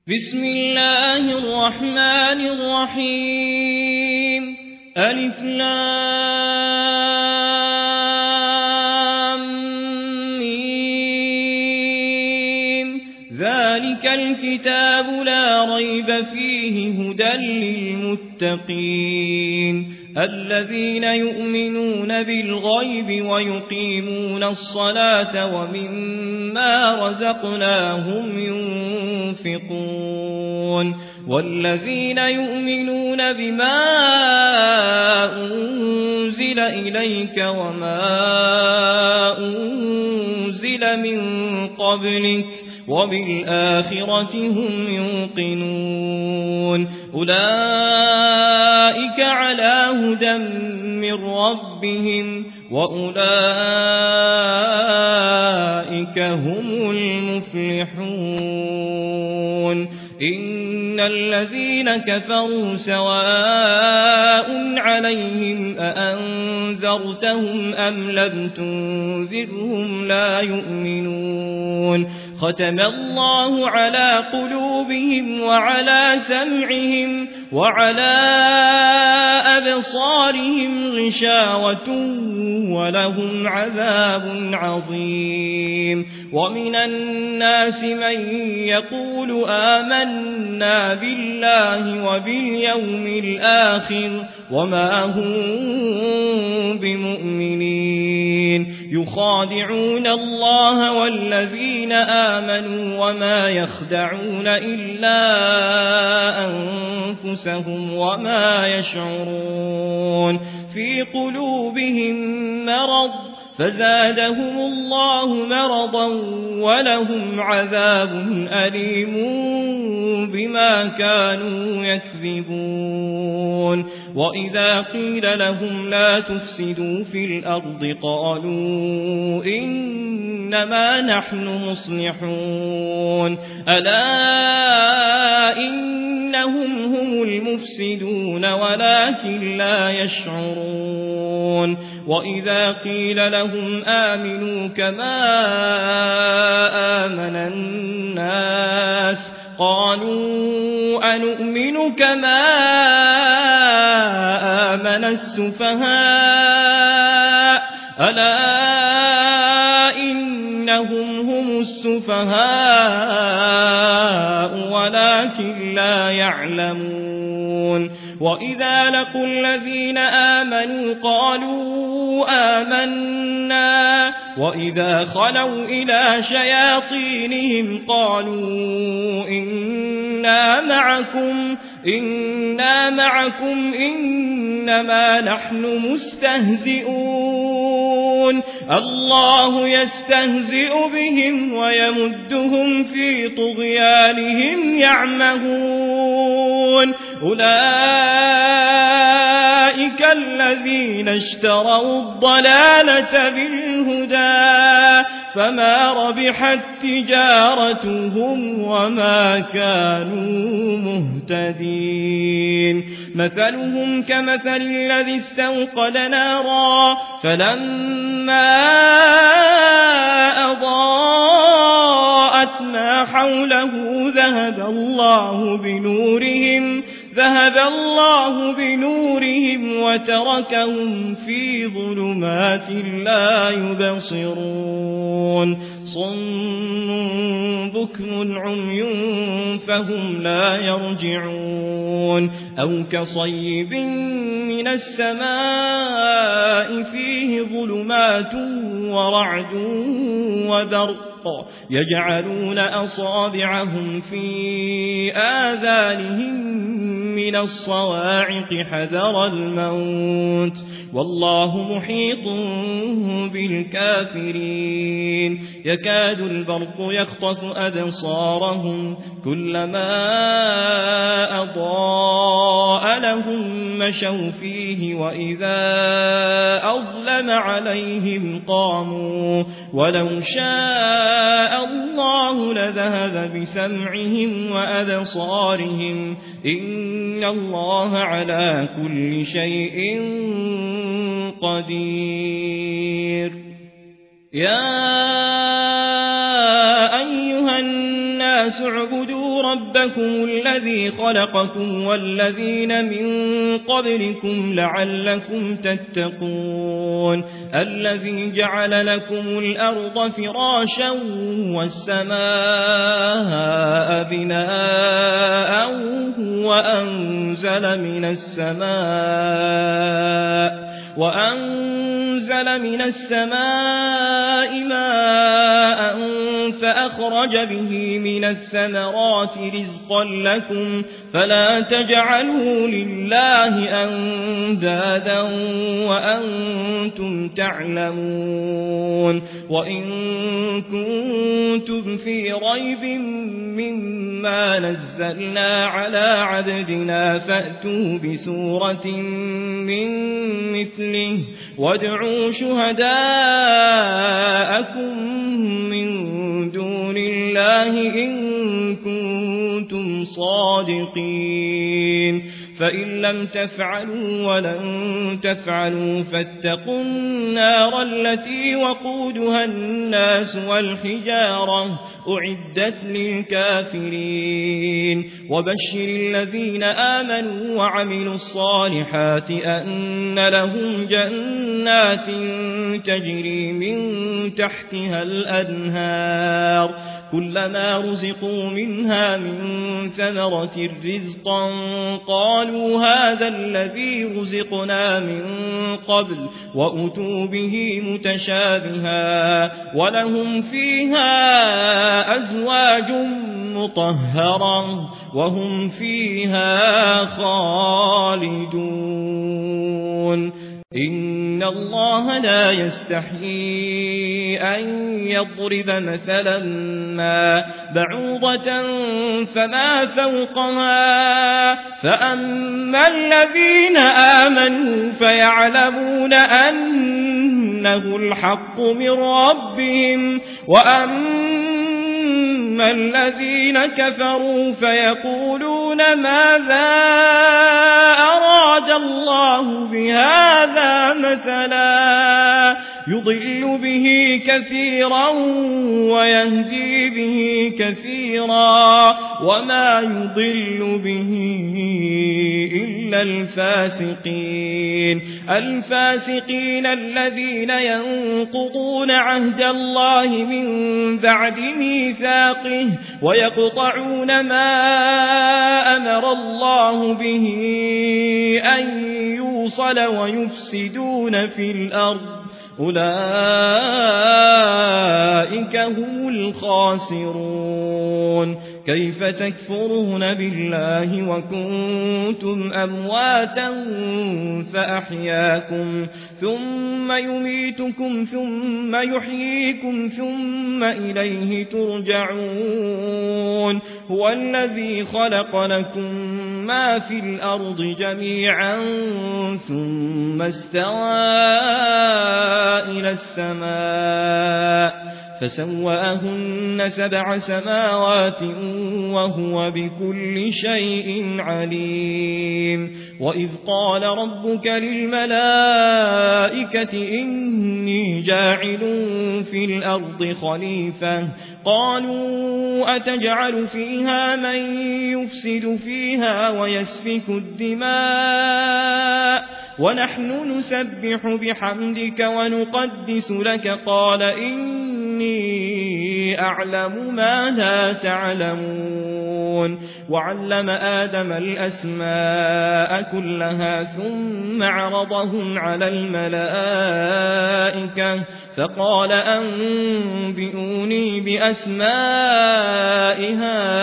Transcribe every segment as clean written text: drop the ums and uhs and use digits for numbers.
بسم الله الرحمن الرحيم ألف لام ميم ذلك الكتاب لا ريب فيه هدى للمتقين الذين يؤمنون بالغيب ويقيمون الصلاة ومما رزقناهم ينفقون والذين يؤمنون بما أنزل إليك وما أنزل من قبلك وبالآخرة هم يوقنون أولئك على هدى من ربهم وأولئك هم المفلحون إن الذين كفروا سواء عليهم أأنذرتهم أم لم تنذرهم لا يؤمنون ختم الله على قلوبهم وعلى سمعهم وعلى أبصارهم غشاوة ولهم عذاب عظيم ومن الناس من يقول آمنا بالله وباليوم الآخر وما هم بمؤمنين يخادعون الله والذين آمنوا وما يخدعون إلا أنفسهم وما يشعرون في قلوبهم مرض فزادهم الله مرضا ولهم عذاب أليم بما كانوا يكذبون وإذا قيل لهم لا تفسدوا في الأرض قالوا إنما نحن مصلحون ألا إنهم هم المفسدون ولكن لا يشعرون وإذا قيل لهم آمنوا كما آمن الناس قالوا أنؤمن كما آمن السفهاء ألا إنهم هم السفهاء ولكن لا يعلمون وإذا لقوا الذين آمنوا قالوا آمنا وإذا خلوا إلى شياطينهم قالوا إنا معكم إنما نحن مستهزئون الله يستهزئ بهم ويمدهم في طغيانهم يعمهون أولئك الذين اشتروا الضلالة بالهدى فما ربحت تجارتهم وما كانوا مهتدين مثلهم كمثل الذي استوقد نارا فلما أضاءت ما حوله ذهب الله بنورهم وتركهم في ظلمات لا يبصرون صم بكم عمي فهم لا يرجعون أو كصيب من السماء فيه ظلمات ورعد وبرق يجعلون أصابعهم في آذانهم من الصواعق حذر الموت والله محيط بالكافرين يكاد البرق يخطف أبصارهم كلما أضاء لهم مشوا فيه وإذا أظلم عليهم قاموا ولو شاء الله لذهب بسمعهم وأبصارهم إن الله على كل شيء قدير يا أيها الناس اعبدوا ربكم الذي خلقكم والذين من قبلكم لعلكم تتقون الذي جعل لكم الأرض فراشا والسماء بناء وأنزل من السماء ماء فأخرج به من الثمرات رزقا لكم فلا تجعلوا لله أندادا وأنتم تعلمون وإن كنتم في ريب مما نزلنا على عبدنا فأتوا بسورة من مثله وادعوا شهداءكم من دون الله إن كنتم صادقين فإن لم تفعلوا ولن تفعلوا فاتقوا النار التي وقودها الناس والحجارة أعدت للكافرين وبشر الذين آمنوا وعملوا الصالحات أن لهم جنات تجري من تحتها الأنهار كلما رزقوا منها من ثمرة رزقا قالوا هذا الذي رزقنا من قبل وأتوا به متشابها ولهم فيها أزواج مطهرة وهم فيها خالدون إن الله لا يستحيي أن يضرب مثلا ما بعوضة فما فوقها فأما الذين آمنوا فيعلمون أنه الحق من ربهم وأما الذين كفروا فيقولون ماذا أراد الله بهذا مثلا يضل به كثيرا ويهدي به كثيرا وما يضل به إلا الفاسقين الذين ينقضون عهد الله من بعد ميثاقه ويقطعون ما أمر الله به أن يوصل ويفسدون في الأرض أولئك هم الخاسرون كيف تكفرون بالله وكنتم أمواتا فأحياكم ثم يميتكم ثم يحييكم ثم إليه ترجعون هو الذي خلق لكم ما في الأرض جميعا ثم استوى إلى السماء فسواهن 7 سماوات وهو بكل شيء عليم وإذ قال ربك للملائكة إني جاعل في الأرض خليفة قالوا أتجعل فيها من يفسد فيها ويسفك الدماء ونحن نسبح بحمدك ونقدس لك قال إني أعلم ما لا تعلمون وعلم آدم الأسماء كلها ثم عرضهم على الملائكة فقال أنبئوني بأسماء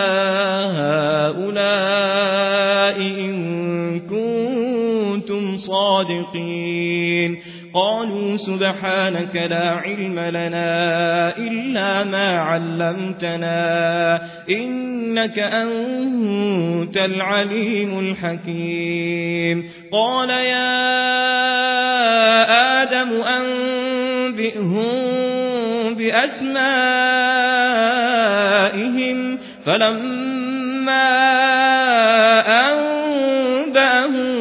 هؤلاء إن كنتم صادقين قالوا سبحانك لا علم لنا إلا ما علمتنا إنك أنت العليم الحكيم قال يا آدم أنبئهم بأسمائهم فلما أنبأهم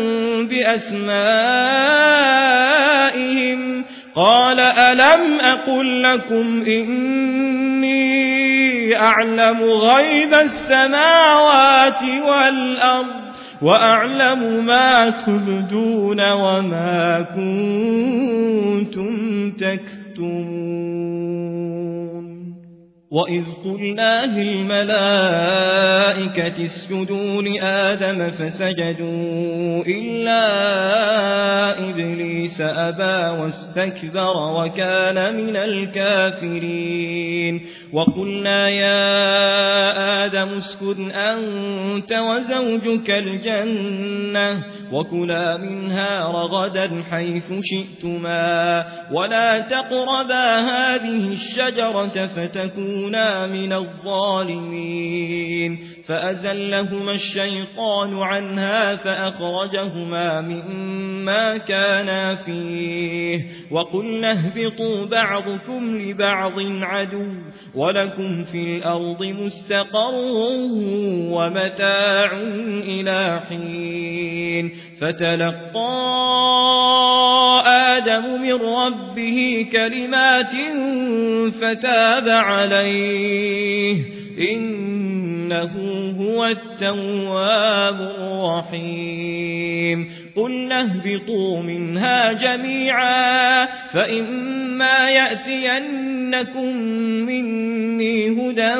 بأسمائهم قال ألم أقل لكم إني أعلم غيب السماوات والأرض وأعلم ما تبدون وما كنتم تكتمون وإذ قلنا للملائكة اسجدوا لآدم فسجدوا إلا إبليس أبى واستكبر وكان من الكافرين وقلنا يا آدم اسكن أنت وزوجك الجنة وكلا منها رغدا حيث شئتما ولا تقربا هذه الشجرة فتكونا من الظالمين فأزلهما الشيطان عنها فأخرجهما مما كانا فيه وقلنا اهبطوا بعضكم لبعض عدو ولكم في الأرض مستقر ومتاع إلى حين فتلقى آدم من ربه كلمات فتاب عليه إنه هو التواب الرحيم قلنا اهبطوا منها جميعا فإما يأتينكم مني هدى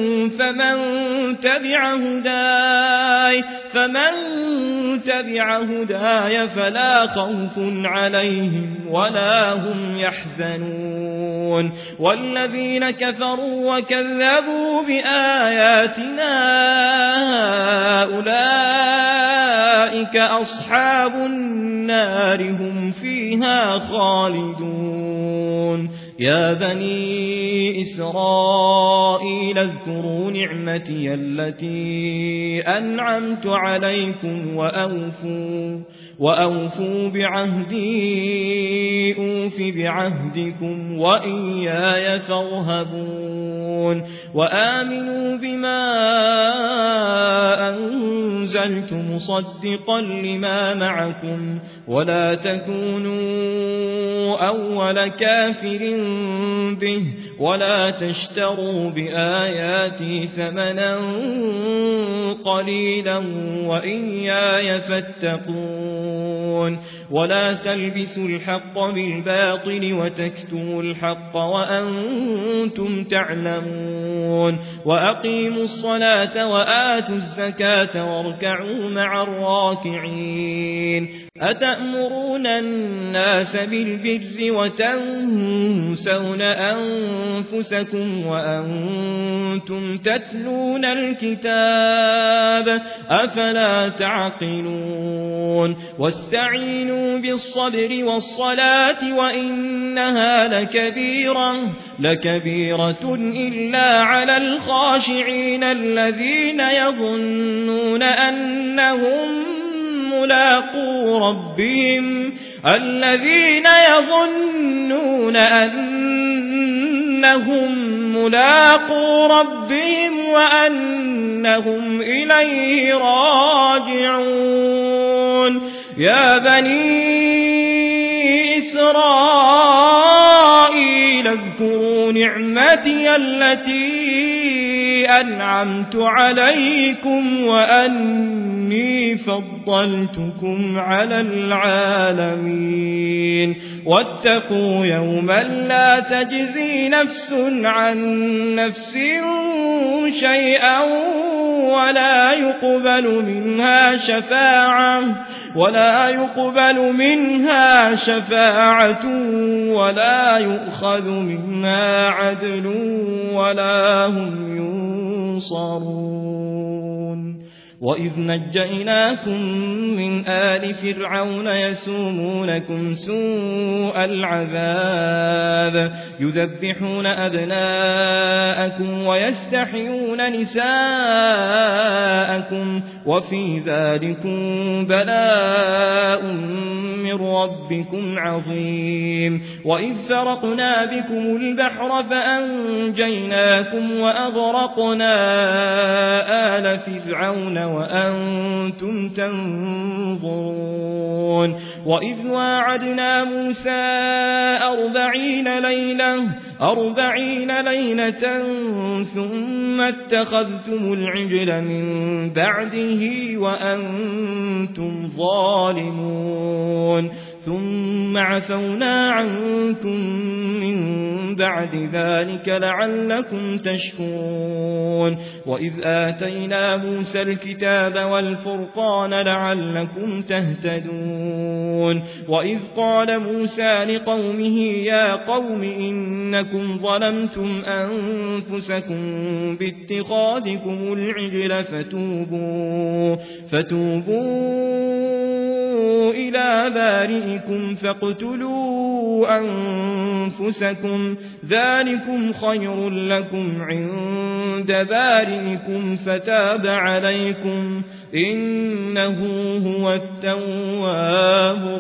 فمن تبع هداي فلا خوف عليهم ولا هم يحزنون والذين كفروا وكذبوا بآياتنا أولئك أصحاب النار هم فيها خالدون يا بني إسرائيل اذكروا نعمتي التي أنعمت عليكم وأوفوا بعهدي أوف بعهدكم وإياي فارهبون وآمنوا بما أنزلت مصدقا لما معكم ولا تكونوا أول كافر به ولا تشتروا بآياتي ثمنا قليلا وإياي فاتقون ولا تلبسوا الحق بالباطل وتكتموا الحق وأنتم تعلمون وأقيموا الصلاة وآتوا الزكاة واركعوا مع الراكعين أتأمرون الناس بالبر وتنسون أنفسكم وأنتم تتلون الكتاب أفلا تعقلون واستعينوا بالصبر والصلاة وإنها لكبيرة إلا على الخاشعين الذين يظنون أنهم ملاقو ربهم وأنهم إليه راجعون يا بني إسرائيل اذكروا نعمتي التي أنعمت عليكم وأني فضلتكم على العالمين واتقوا يوما لا تجزي نفس عن نفس شيئا ولا يقبل منها شفاعة ولا يؤخذ منها عدل ولا هم ينصرون وإذ نجيناكم من آل فرعون يسومونكم سوء العذاب يذبحون أبناءكم ويستحيون نساءكم وفي ذلكم بلاء من ربكم عظيم وإذ فرقنا بكم البحر فأنجيناكم وأغرقنا آل فرعون وأنتم تنظرون وإذ واعدنا موسى 40 ليلة 40 ليلة ثم اتخذتم العجل من بعده وأنتم ظالمون ثم عفونا عنكم من بعد ذلك لعلكم تشكرون وإذ آتينا موسى الكتاب والفرقان لعلكم تهتدون وإذ قال موسى لقومه يا قوم إنكم ظلمتم أنفسكم باتخاذكم العجل فتوبوا إلى بارئكم فاقتلوا أنفسكم ذلكم خير لكم عند بارئكم فتاب عليكم إنه هو التواب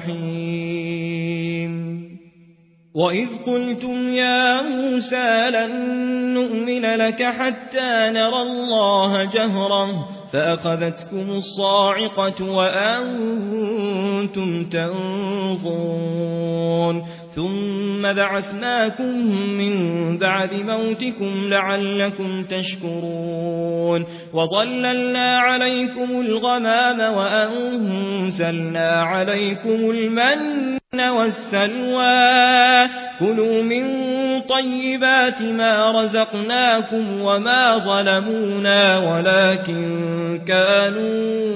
الرحيم وإذ قلتم يا موسى لن نؤمن لك حتى نرى الله جهرا فأخذتكم الصاعقة وأنتم تنظرون ثم بعثناكم من بعد موتكم لعلكم تشكرون وظللنا عليكم الغمام وأنزلنا عليكم المن والسلوى كلوا من طيبات ما رزقناكم وما ظلمونا ولكن كانوا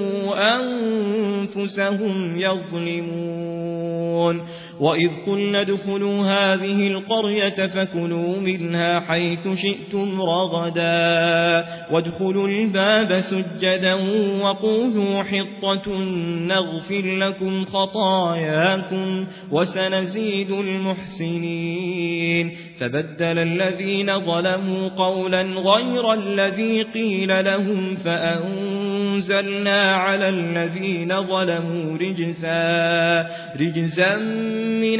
أنفسهم يظلمون وإذ قلنا ادخلوا هذه القرية فكلوا منها حيث شئتم رغدا وادخلوا الباب سجدا وقولوا حطة نغفر لكم خطاياكم وسنزيد المحسنين فبدل الذين ظلموا قولا غير الذي قيل لهم فأنزلنا على الذين ظلموا رجزا من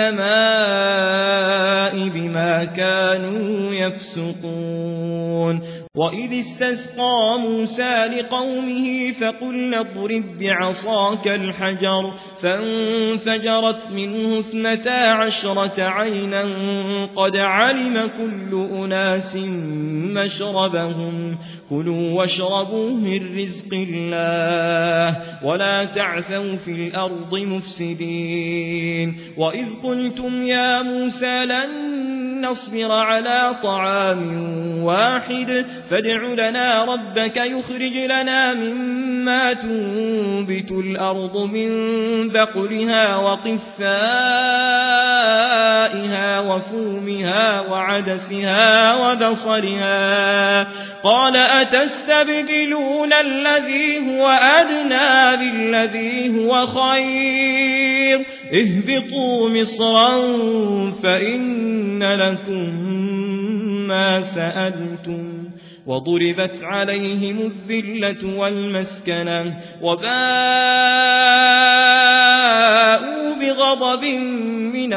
السماء بما كانوا يفسقون وإذ استسقى موسى لقومه فقلنا اضرب بعصاك الحجر فانفجرت منه 12 عينا قد علم كل أناس مشربهم كلوا واشربوا من رزق الله ولا تعثوا في الأرض مفسدين وإذ قلتم يا موسى لن نصبر على طعام واحد فادع لنا ربك يخرج لنا مما تنبت الأرض من بقلها وقثائها وفومها وعدسها وبصلها قال أتستبدلون الذي هو أدنى بالذي هو خير اهبطوا مصرا فإن لكم ما سألتم وضربت عليهم الذلة والمسكنة وباءوا بغضب من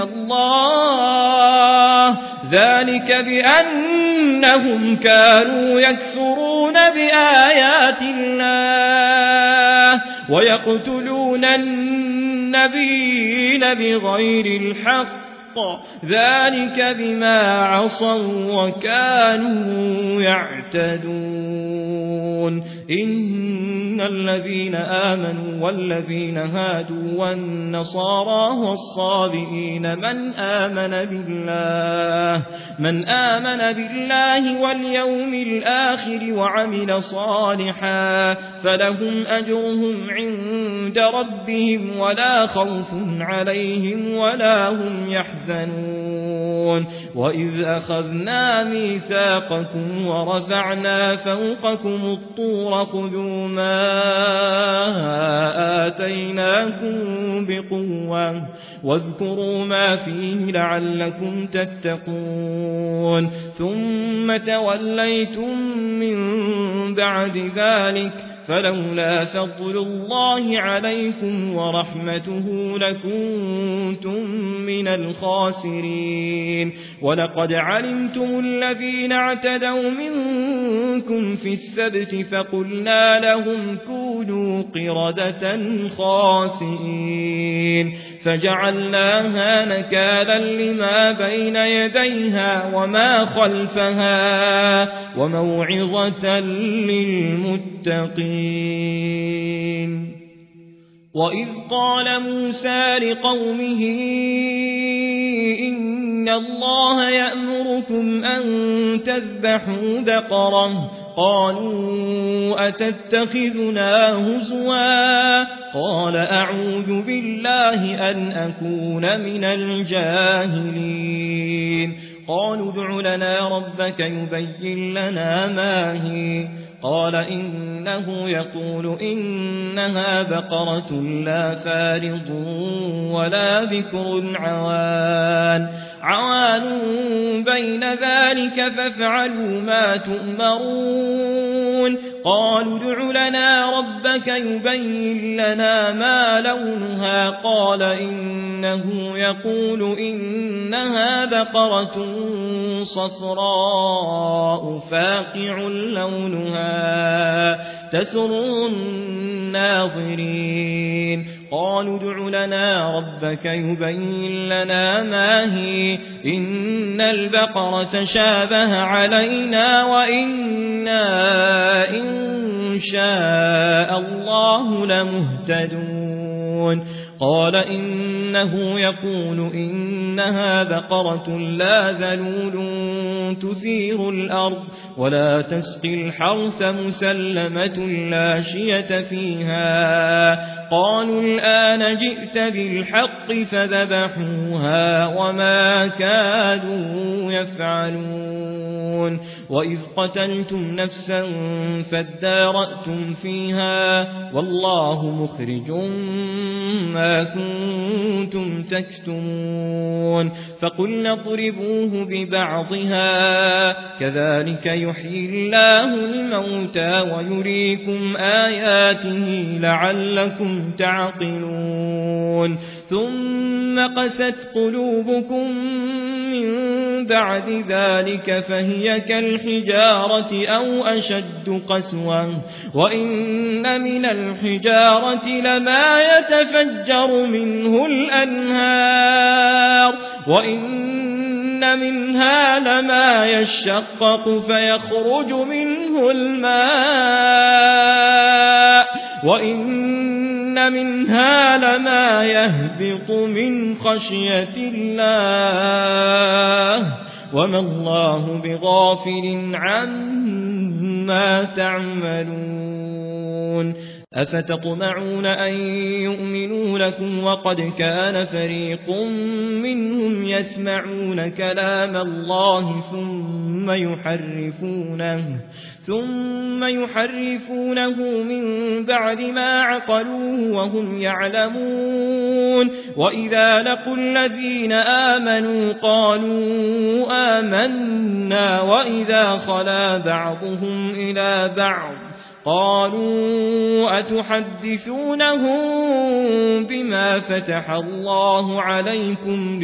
الله ذلك بأنهم كانوا يكفرون بآيات الله ويقتلون النبيين بغير الحق ذلك بما عصوا وكانوا يعتدون إن الذين آمنوا والذين هادوا والنصارى والصابئين من آمن بالله واليوم الآخر وعمل صالحا فلهم أجرهم عند ربهم ولا خوف عليهم ولا هم يحزنون وإذ أخذنا ميثاقكم ورفعنا فوقكم الطور خذوا ما آتيناكم بقوة واذكروا ما فيه لعلكم تتقون ثم توليتم من بعد ذلك فلولا فضل الله عليكم ورحمته لكنتم من الخاسرين ولقد علمتم الذين اعتدوا منكم في السبت فقلنا لهم كونوا قردة خاسئين فجعلناها نكالا لما بين يديها وما خلفها وموعظة للمتقين وإذ قال موسى لقومه إن الله يأمركم أن تذبحوا بقرة قالوا أتتخذنا هزوا قال أعوذ بالله أن أكون من الجاهلين قالوا ادع لنا ربك يبين لنا ما هي قال إنه يقول إنها بقرة لا فارض ولا بكر عوان بين ذلك فافعلوا ما تؤمرون قالوا ادع لنا ربك يبين لنا ما لونها قال إنه يقول إنها بقرة صفراء فاقع لونها تسر الناظرين قالوا ادع لنا ربك يبين لنا ما هي إن البقرة شابه علينا وإنا إن شاء الله لمهتدون قال إنه يقول إنها بقرة لا ذلول تثير الأرض ولا تسقي الحرث مسلمة لا شية فيها قالوا الآن جئت بالحق فذبحوها وما كادوا يفعلون وإذ قتلتم نفسا فادارأتم فيها والله مخرج ما كنتم تكتمون فقلنا اضربوه ببعضها كذلك يحيي الله الموتى ويريكم آياته لعلكم تعقلون ثم قست قلوبكم من بعد ذلك فهي كالحجارة أو أشد قسوة وإن من الحجارة لما يتفجر منه الأنهار وإن منها لما يشقق فيخرج منه الماء وإن منها لما يهبط من خشية الله وما الله بغافل عما تعملون أفتطمعون أن يؤمنوا لكم وقد كان فريق منهم يسمعون كلام الله ثم يحرفونه من بعد ما عقلوه وهم يعلمون وإذا لقوا الذين آمنوا قالوا آمنا وإذا خلا بعضهم إلى بعض قالوا أتحدثونهم بما فتح الله عليكم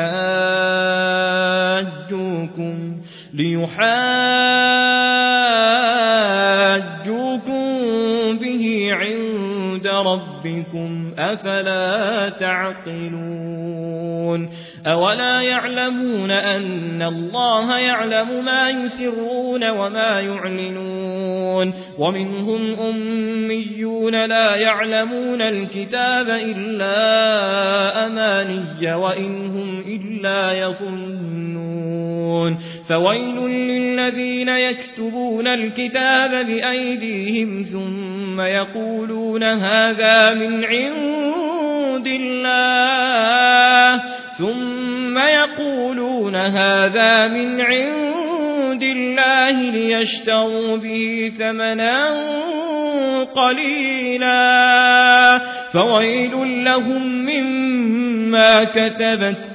ليحاجوكم به عند ربكم أفلا تعقلون أولا يعلمون أن الله يعلم ما يسرون وما يعلنون ومنهم أميون لا يعلمون الكتاب إلا أماني وإنهم إلا يظنون فويل للذين يكتبون الكتاب بأيديهم ثم يقولون هذا من عند الله ليشتروا به ثمنا قليلا فويل لهم مما كتبت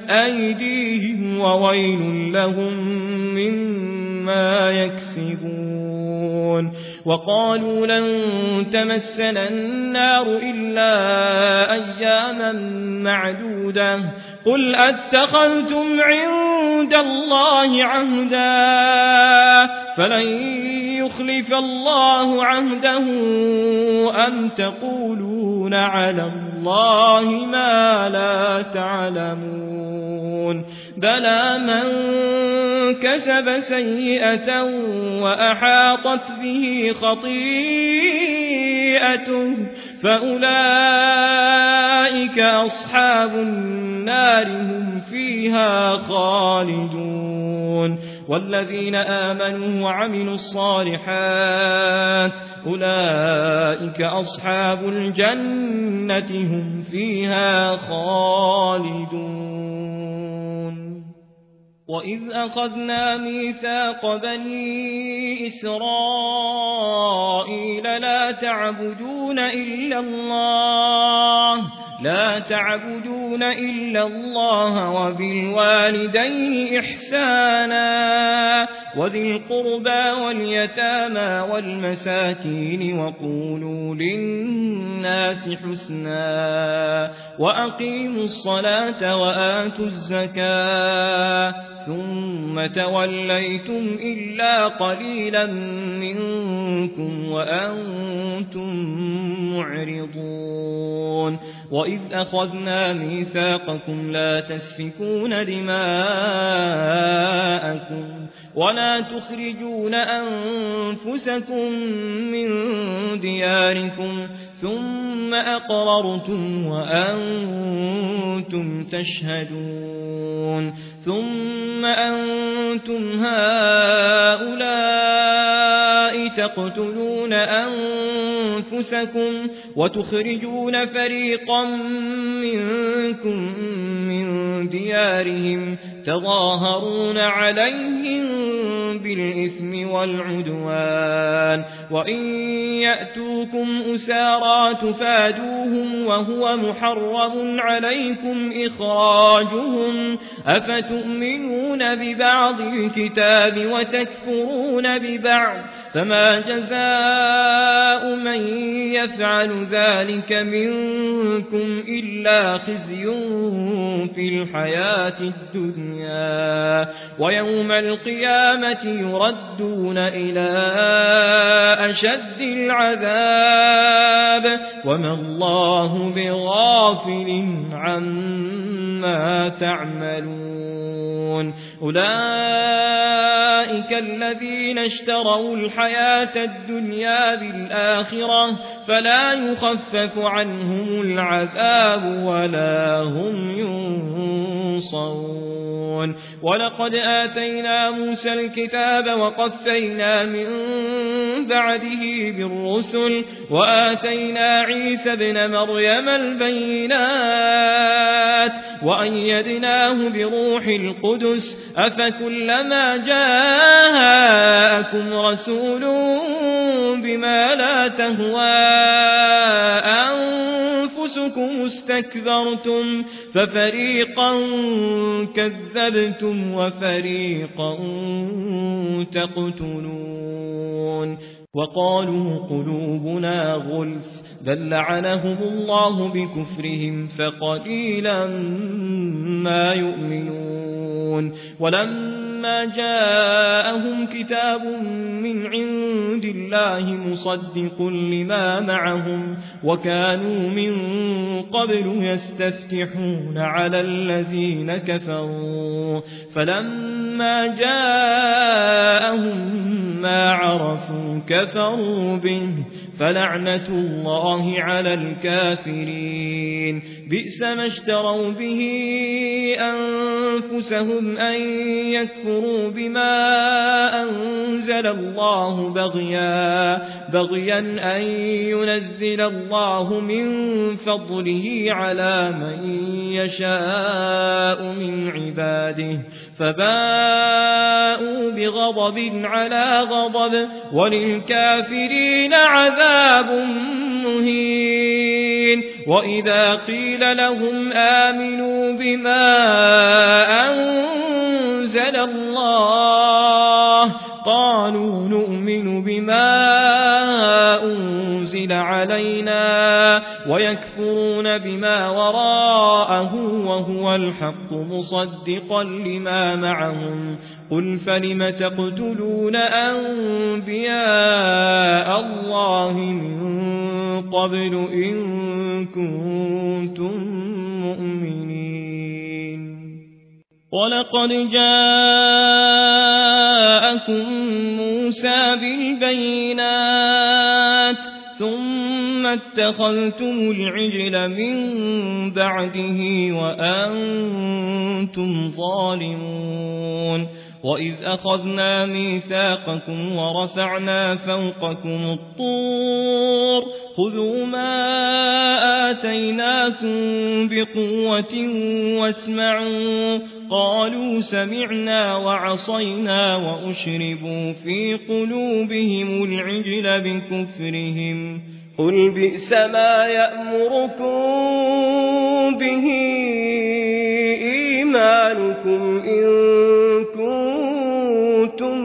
أيديهم وويل لهم مما يكسبون وقالوا لن تمسنا النار إلا أياما معدودة قل أتخذتم عند الله عهدا فلن يخلف الله عهده أم تقولون على الله ما لا تعلمون بلى من كسب سيئة وأحاطت به خطيئته فأولئك أصحاب النار هم فيها خالدون والذين آمنوا وعملوا الصالحات أولئك أصحاب الجنة هم فيها خالدون وإذ أخذنا ميثاق بني إسرائيل لا تعبدون إلا الله وبالوالدين إحسانا وذي القربى واليتامى والمساكين وقولوا للناس حسنا وأقيموا الصلاة وآتوا الزكاة ثم توليتم إلا قليلا منكم وأنتم معرضون وإذ أخذنا ميثاقكم لا تسفكون دماءكم ولا تخرجون أنفسكم من دياركم ثم أقررتم وأنتم تشهدون ثم أنتم هؤلاء تقتلون أنفسكم وتخرجون فريقا منكم من ديارهم تظاهرون عليهم بالإثم والعدوان وإن يأتوكم أسارى تفادوهم وهو محرم عليكم إخراجهم أفتؤمنون ببعض الكتاب وتكفرون ببعض فما جزاء من يفعل ذلك منكم إلا خزي في الحياة الدنيا ويوم القيامة يردون إلى أشد العذاب وما الله بغافل عما تعملون أولئك الذين اشتروا الحياة الدنيا بالآخرة فلا يخفف عنهم العذاب ولا هم ينصرون ولقد آتينا موسى الكتاب وقفينا من بعده بالرسل وآتينا عيسى ابن مريم البينات وأيدناه بروح القدس أفكلما جاءكم رسول بما لا تهوى أنفسكم استكبرتم ففريقا كذبتم وفريقا تقتلون وقالوا قلوبنا غلف بل لعنهم الله بكفرهم فقليلا ما يؤمنون ولما جاءهم كتاب من عند الله مصدق لما معهم وكانوا من قبل يستفتحون على الذين كفروا فلما جاءهم ما عرفوا كفروا به فلعنة الله على الكافرين بئس ما اشتروا به أنفسهم أن يكفروا بما أنزل الله بغيا أن ينزل الله من فضله على من يشاء من عباده فباءوا بغضب على غضب وللكافرين عذاب مهين وإذا قيل لهم آمنوا بما أنزل الله قالوا نؤمن بما أنزل علينا ويكفرون بما وراءه وهو الحق مصدقا لما معهم قل فلم تقتلون أنبياء الله من قبل إن كنتم مؤمنين ولقد جاءكم موسى بالبينات ثم اتخذتم العجل من بعده وأنتم ظالمون وإذ أخذنا ميثاقكم ورفعنا فوقكم الطور خذوا ما آتيناكم بقوة واسمعوا قالوا سمعنا وعصينا وأشربوا في قلوبهم العجل بكفرهم قل بئس ما يأمركم به إيمانكم إن كنتم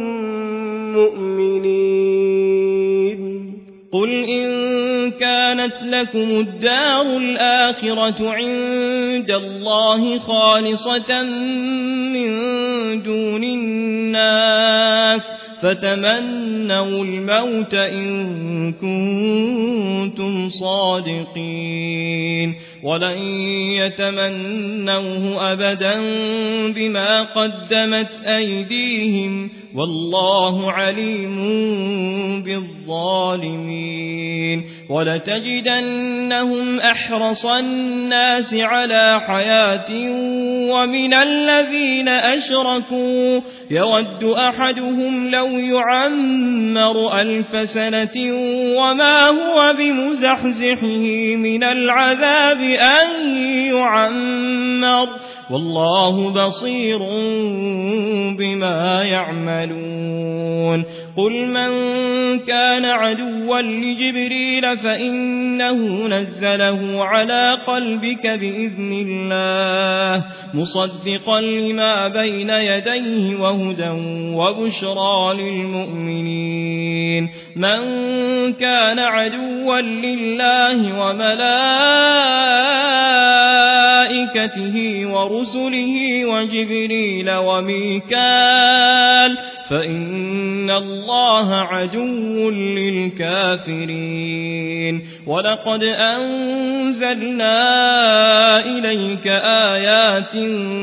مؤمنين قل إن كانت لكم الدار الآخرة عند الله خالصة من دون الناس فتمنوا الموت إن كنتم صادقين ولن يتمنوه أبدا بما قدمت أيديهم والله عليم بالظالمين ولتجدنهم أحرص الناس على حياة ومن الذين أشركوا يود أحدهم لو يعمر 1000 سنة وما هو بمزحزحه من العذاب أن يعمر والله بصير بما يعملون قل من كان عدوا لجبريل فإنه نزله على قلبك بإذن الله مصدقا لما بين يديه وهدى وبشرى للمؤمنين من كان عدوا لله وملائكته ورسله وجبريل وميكال فإن الله عدو للكافرين ولقد أنزلنا إليك آيات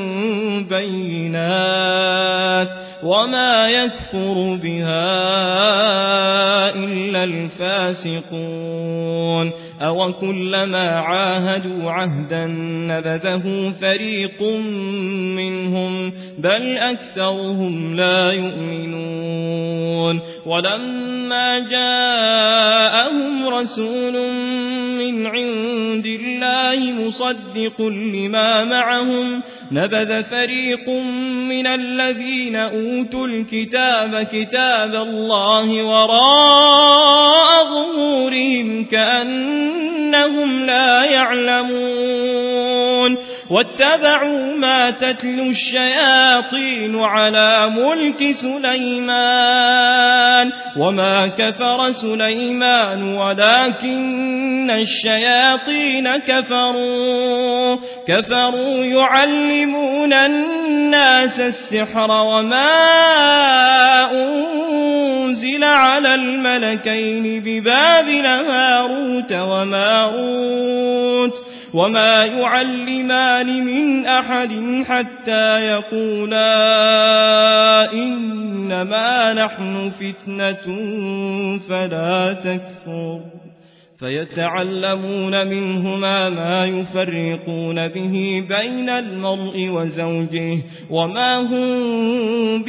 بينات وما يكفر بها إلا الفاسقون أو كلما عاهدوا عهدا نبذه فريق منهم بل أكثرهم لا يؤمنون ولما جاءهم رسول من عند الله مصدق لما معهم نبذ فريق من الذين أوتوا الكتاب كتاب الله وراء ظهورهم كأنهم لا يعلمون واتبعوا ما تتلو الشياطين على ملك سليمان وما كفر سليمان ولكن الشياطين كفروا يعلمون الناس السحر وما أنزل على الملكين ببابل هاروت وماروت وما يعلمان من أحد حتى يقولا إنما نحن فتنة فلا تكفر فيتعلمون منهما ما يفرقون به بين المرء وزوجه وما هم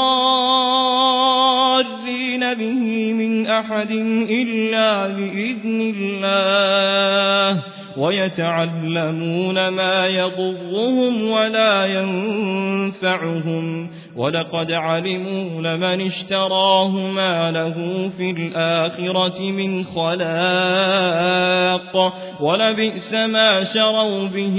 بضارين به من أحد إلا بإذن الله ويتعلمون ما يضرهم ولا ينفعهم ولقد علموا لمن اشتراه ما له في الآخرة من خلاق ولبئس ما شروا به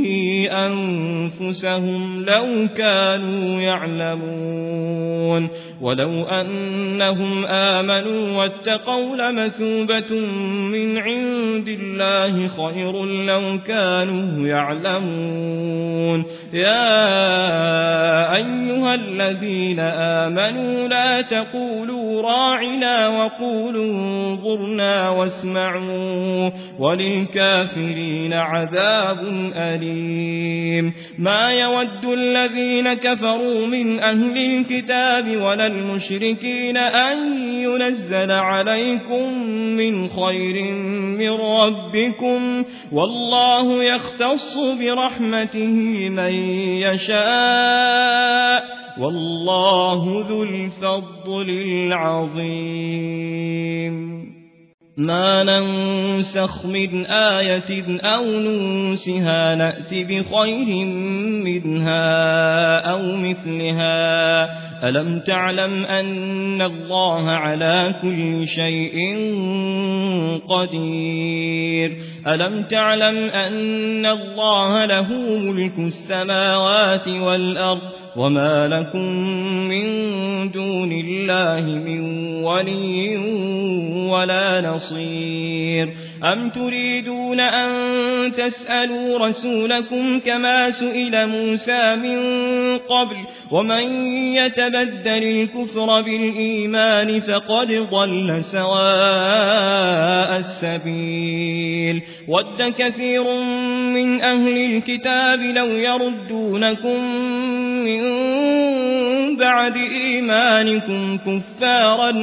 أنفسهم لو كانوا يعلمون ولو أنهم آمنوا واتقوا لمثوبة من عند الله خير لو كانوا يعلمون يا أيها الذين آمنوا لا تقولوا راعنا وقولوا انظرنا واسمعوا وللكافرين عذاب أليم ما يود الذين كفروا من أهل الكتاب ولا المشركين أن ينزل عليكم من خير من ربكم والله يختص برحمته من يشاء والله ذو الفضل العظيم ما ننسخ من آية أو ننسها نأت بخير منها أو مثلها ألم تعلم أن الله على كل شيء قدير ألم تعلم أن الله له ملك السماوات والأرض وما لكم من دون الله من ولي ولا نصير أم تريدون أن تسألوا رسولكم كما سئل موسى من قبل ومن يتبدل الكفر بالإيمان فقد ضل سواء السبيل ود كثير من أهل الكتاب لو يردونكم من بعد إيمانكم كفارا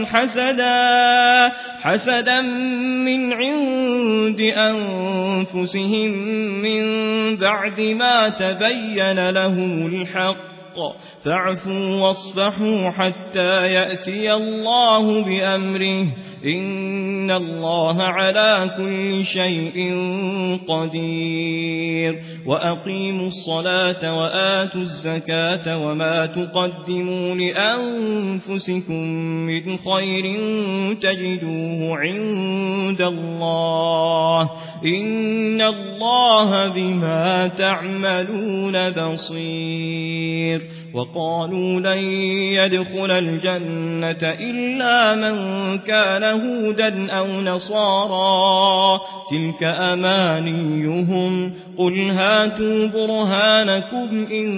حسدا من عند أنفسهم من بعد ما تبين لهم الحق فاعفوا واصفحوا حتى يأتي الله بأمره إن الله على كل شيء قدير وأقيموا الصلاة وآتوا الزكاة وما تقدموا لأنفسكم من خير تجدوه عند الله إن الله بما تعملون بصير وقالوا لن يدخل الجنة إلا من كان هودا أو نصارى تلك أمانيهم قل هاتوا برهانكم إن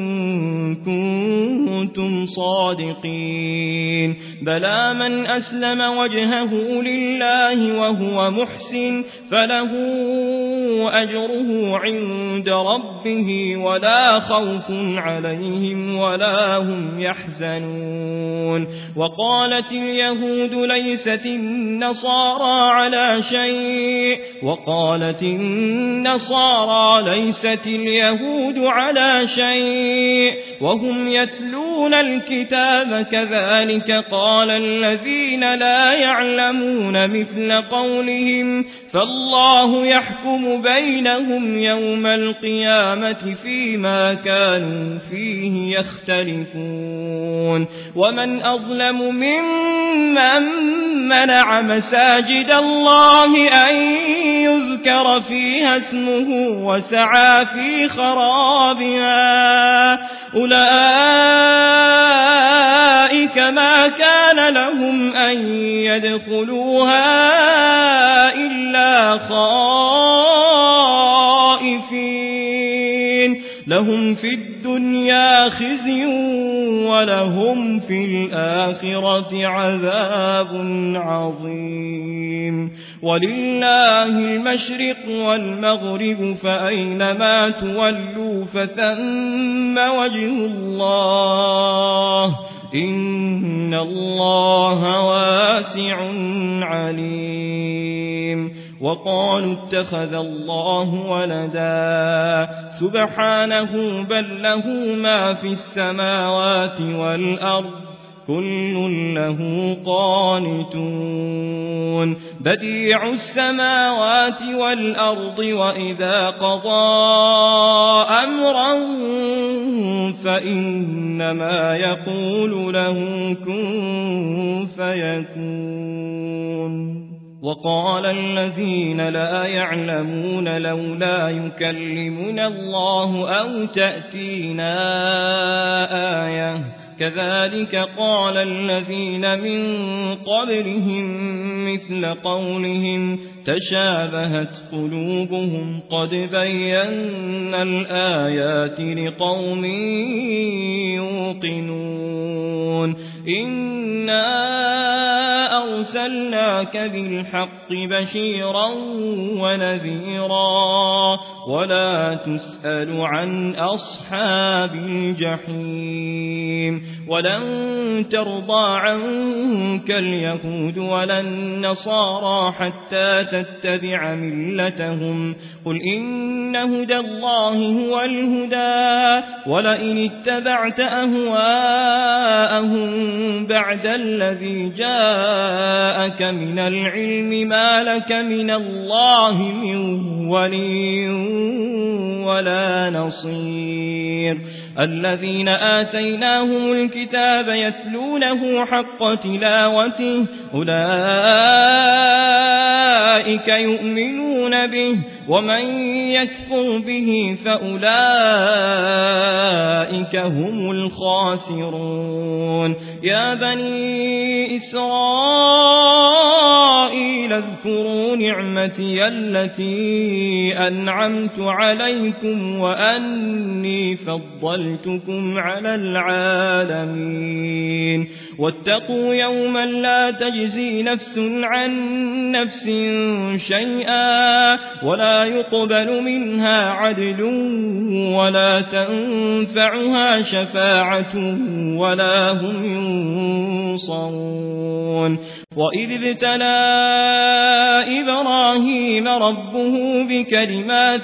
كنتم صادقين بلى من أسلم وجهه لله وهو محسن فله أجره عند ربه ولا خوف عليهم ولا هم يحزنون وقالت اليهود ليست النصارى على شيء وقالت النصارى ليست اليهود على شيء وهم يتلون الكتاب كذلك قال الذين لا يعلمون مثل قولهم فالله يحكم بينهم يوم القيامة فيما كانوا فيه يختلفون ومن أظلم ممن منع مساجد الله أن يذكر فيها اسمه وسعى في خرابها أولئك ما كان لهم أن يدخلوها إلا خائفين لهم في الدنيا خزي ولهم في الآخرة عذاب عظيم ولله المشرق والمغرب فأينما تولوا فثم وجه الله إن الله واسع عليم وقالوا اتخذ الله ولدا سبحانه بل له ما في السماوات والأرض كل له قانتون بديع السماوات والأرض وإذا قضى أمرا فإنما يقول له كن فيكون وقال الذين لا يعلمون لولا يكلمنا الله أو تأتينا آية كذلك قال الذين من قبلهم مثل قولهم تشابهت قلوبهم قد بينا الآيات لقوم يوقنون إنا أرسلناك بالحق بشيرا ونذيرا ولا تسأل عن أصحاب الجحيم ولن ترضى عنك اليهود ولا النصارى حتى تتبع ملتهم قل إن هدى الله هو الهدى ولئن اتبعت أهواءهم بعد الذي جاءك من العلم ما لك من الله من ولي ولا نصير الذين آتيناهم الكتاب يتلونه حق تلاوته أولئك يؤمنون به ومن يكفر به فأولئك هم الخاسرون يا بني إسرائيل اذكروا نعمتي التي أنعمت عليكم وأني فضلتكم على العالمين واتقوا يوما لا تجزي نفس عن نفس شيئا ولا يقبل منها عدل ولا تنفعها شفاعة ولا هم ينصرون وإذ ابتلى إبراهيم ربه بكلمات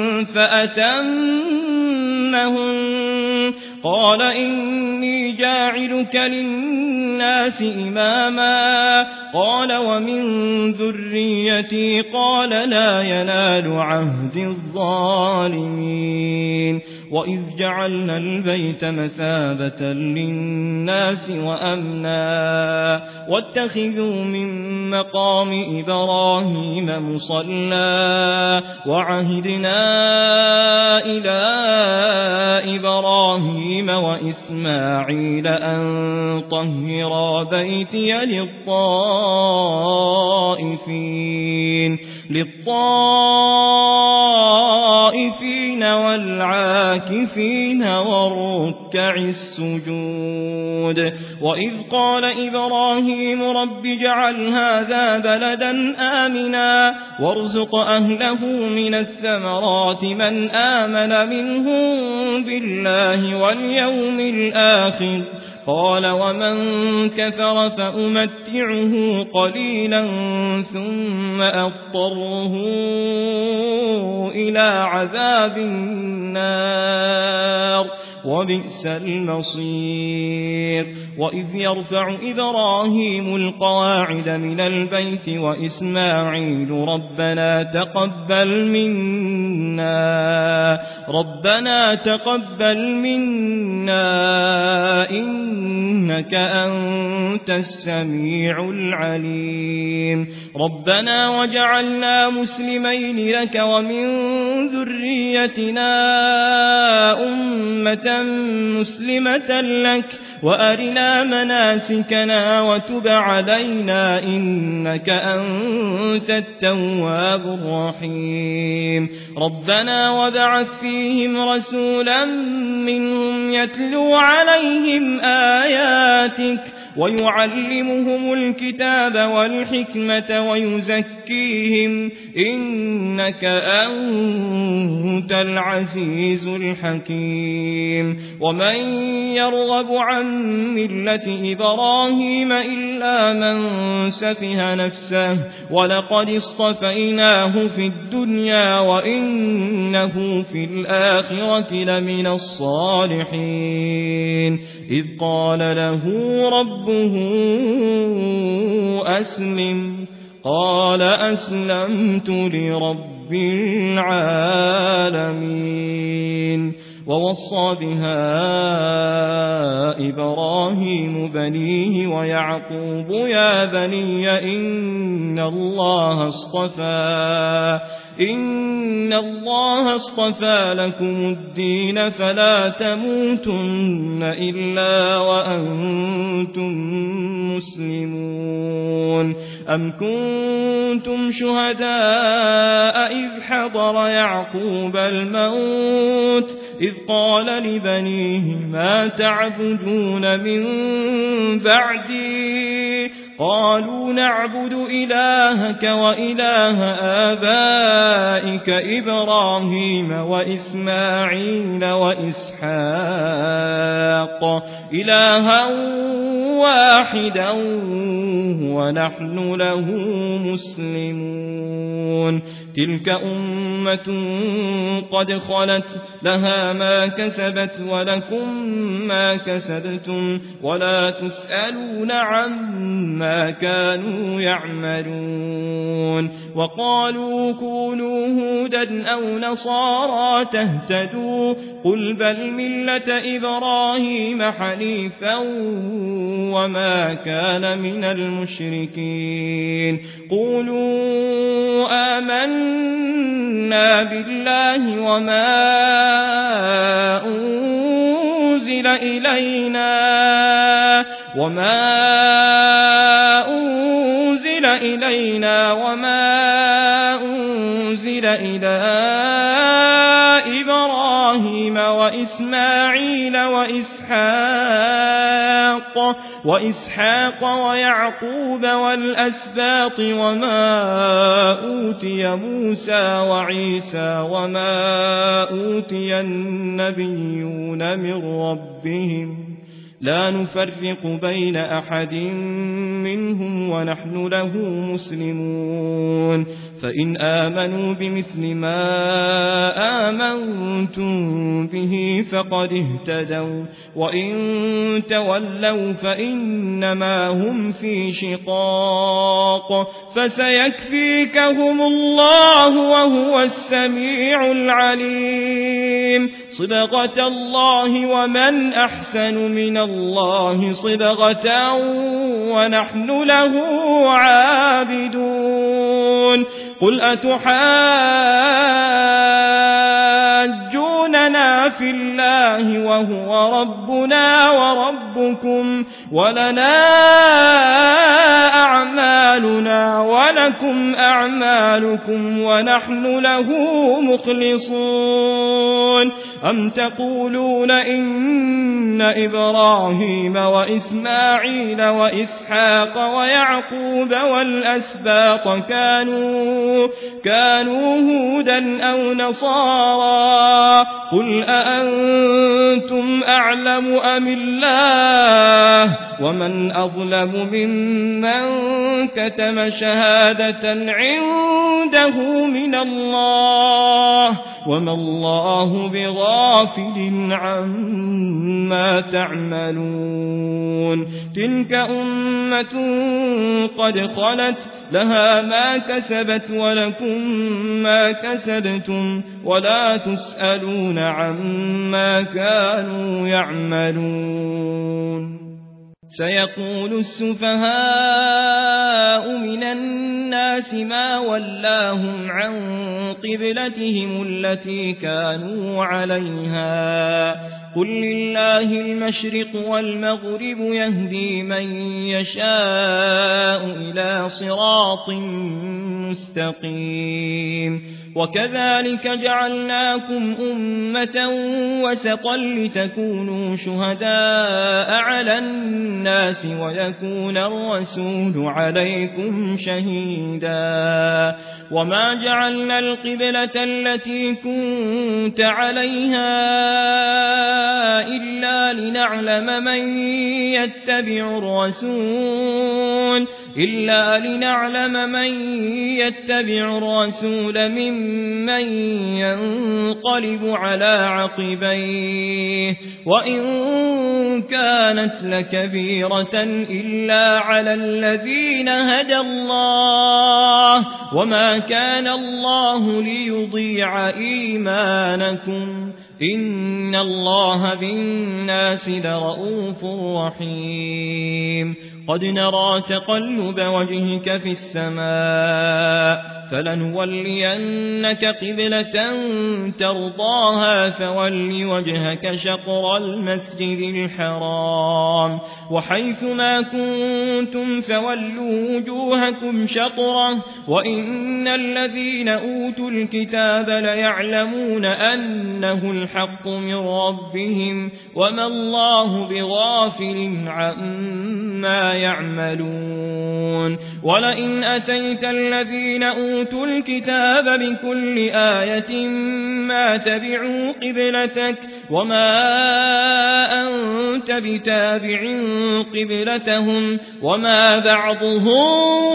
فأتمهن قال إني جاعلك للناس إماما قال ومن ذريتي قال لا ينال عهد الظالمين وإذ جعلنا البيت مثابة للناس وأمنا واتخذوا من مقام إبراهيم مصلى وعهدنا إلى إبراهيم وإسماعيل أن طهرا بيتي للطائفين والعاكفين والركع السجود وإذ قال إبراهيم رب اجعل هذا بلدا آمنا وارزق أهله من الثمرات من آمن منهم بالله واليوم الآخر قال ومن كفر فأمتعه قليلا ثم أضطره إلى عذاب النار وبئس المصير وإذ يرفع إبراهيم القواعد من البيت وإسماعيل ربنا تقبل منا إنك أنت السميع العليم ربنا وجعلنا مسلمين لك ومن ذريتنا أمة مسلمة لك وأرنا مناسكنا وتب علينا إنك أنت التواب الرحيم ربنا وابعث فيهم رسولا منهم يتلو عليهم آياتك ويعلمهم الكتاب والحكمة ويزكيهم إنك أنت العزيز الحكيم ومن يرغب عن ملة إبراهيم إلا من سفه نفسه ولقد اصطفيناه في الدنيا وإنه في الآخرة لمن الصالحين إذ قال له ربه أسلم قال أسلمت لرب العالمين ووصى بها إبراهيم بنيه ويعقوب يا بني إن الله اصطفى لكم الدين فلا تموتن إلا وأنتم مسلمون أم كنتم شهداء إذ حضر يعقوب الموت إذ قال لبنيه ما تعبدون من بعدي قالوا نعبد إلهك وإله آبائك إبراهيم وإسماعيل وإسحاق إلها واحدا ونحن له مسلمون تلك أمة قد خلت لها ما كسبت ولكم ما كسبتم ولا تسألون عما كانوا يعملون وقالوا كونوا هودا أو نصارى تهتدوا قل بل ملة إبراهيم حنيفا وما كان من المشركين قولوا آمنا بالله وما أنزل إلينا وما أنزل إلى إبراهيم وإسماعيل وإسحاق ويعقوب والأسباط وما أوتي موسى وعيسى وما أوتي النبيون من ربهم لا نفرق بين أحد منهم ونحن له مسلمون فإن آمنوا بمثل ما آمنتم به فقد اهتدوا وإن تولوا فإنما هم في شقاق فسيكفيكهم الله وهو السميع العليم صبغة الله ومن أحسن من الله صبغة ونحن له عابدون قل أتحاجوننا في الله وهو ربنا وربكم ولنا أعمالنا ولكم أعمالكم ونحن له مخلصون أم تقولون إن إبراهيم وإسماعيل وإسحاق ويعقوب والأسباط كانوا هودا أو نصارى قل أأنتم أعلم أم الله ومن أظلم ممن كتم شهادة عنده من الله وما الله بغافل عما تعملون تلك أمة قد خلت لها ما كسبت ولكم ما كسبتم ولا تسألون عما كانوا يعملون سيقول السفهاء من الناس ما ولاهم عن قبلتهم التي كانوا عليها قل لله المشرق والمغرب يهدي من يشاء إلى صراط مستقيم وكذلك جعلناكم أمة وسطا لتكونوا شهداء على الناس ويكون الرسول عليكم شهيدا وما جعلنا القبلة التي كنت عليها إلا لنعلم من يتبع الرسول ممن ينقلب على عقبيه وإن كانت لكبيرة إلا على الذين هدى الله وما كان الله ليضيع إيمانكم إن الله بالناس لرءوف رحيم قد نرى تقلب وجهك في السماء فلنولينك قبلة ترضاها فول وجهك شطر المسجد الحرام وحيث ما كنتم فولوا وجوهكم شطره وإن الذين أوتوا الكتاب ليعلمون أنه الحق من ربهم وما الله بغافل عما يعملون ولئن أتيت الذين أوتوا الكتاب بكل آية ما تبعوا قبلتك وما أنت بتابع قبلتهم وما بعضهم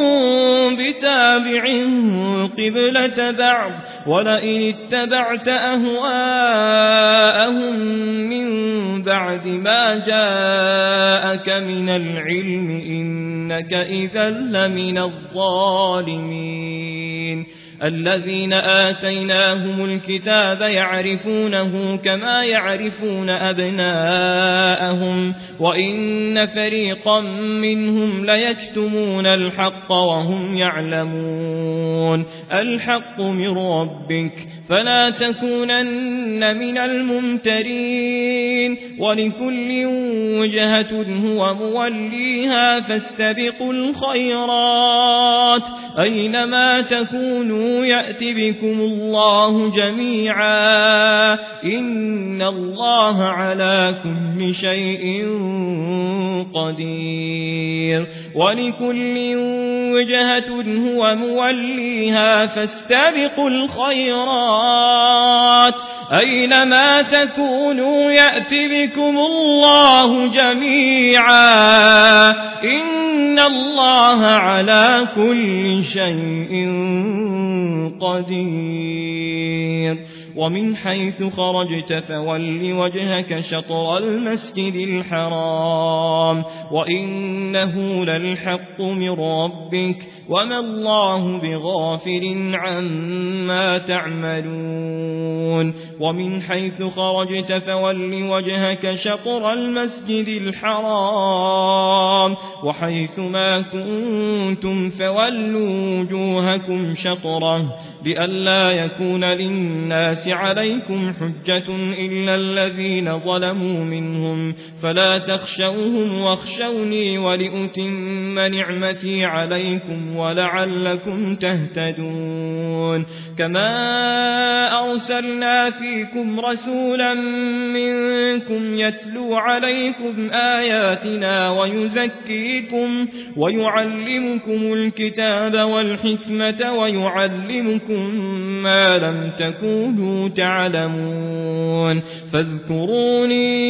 بتابع قبلة بعض ولئن اتبعت أهواءهم من بعد ما جاءك من العلم إنك إذا لمن الظالمين الذين آتيناهم الكتاب يعرفونه كما يعرفون أبناءهم وإن فريقا منهم ليكتمون الحق وهم يعلمون الحق من ربك فلا تكونن من الممترين ولكل وجهة هو موليها فاستبقوا الخيرات أينما تكونوا يأت بكم الله جميعا إن الله على كل شيء قدير ولكل وجهة هو موليها فاستبقوا الخيرات أينما تكونوا يأت بكم الله جميعا إن الله على كل شيء قدير ومن حيث خرجت فول وجهك شطر المسجد الحرام وإنه للحق من ربك وما الله بغافل عما تعملون ومن حيث خرجت فول وجهك شطر المسجد الحرام وحيث ما كنتم فولوا وجوهكم شطره لئلا يكون للناس عليكم حجة إلا الذين ظلموا منهم فلا تخشوهم واخشوني ولأتم نعمتي عليكم ولعلكم تهتدون كما أرسلنا فيكم رسولا منكم يتلو عليكم آياتنا ويزكيكم ويعلمكم الكتاب والحكمة ويعلمكم ما لم تكونوا تعلمون فاذكروني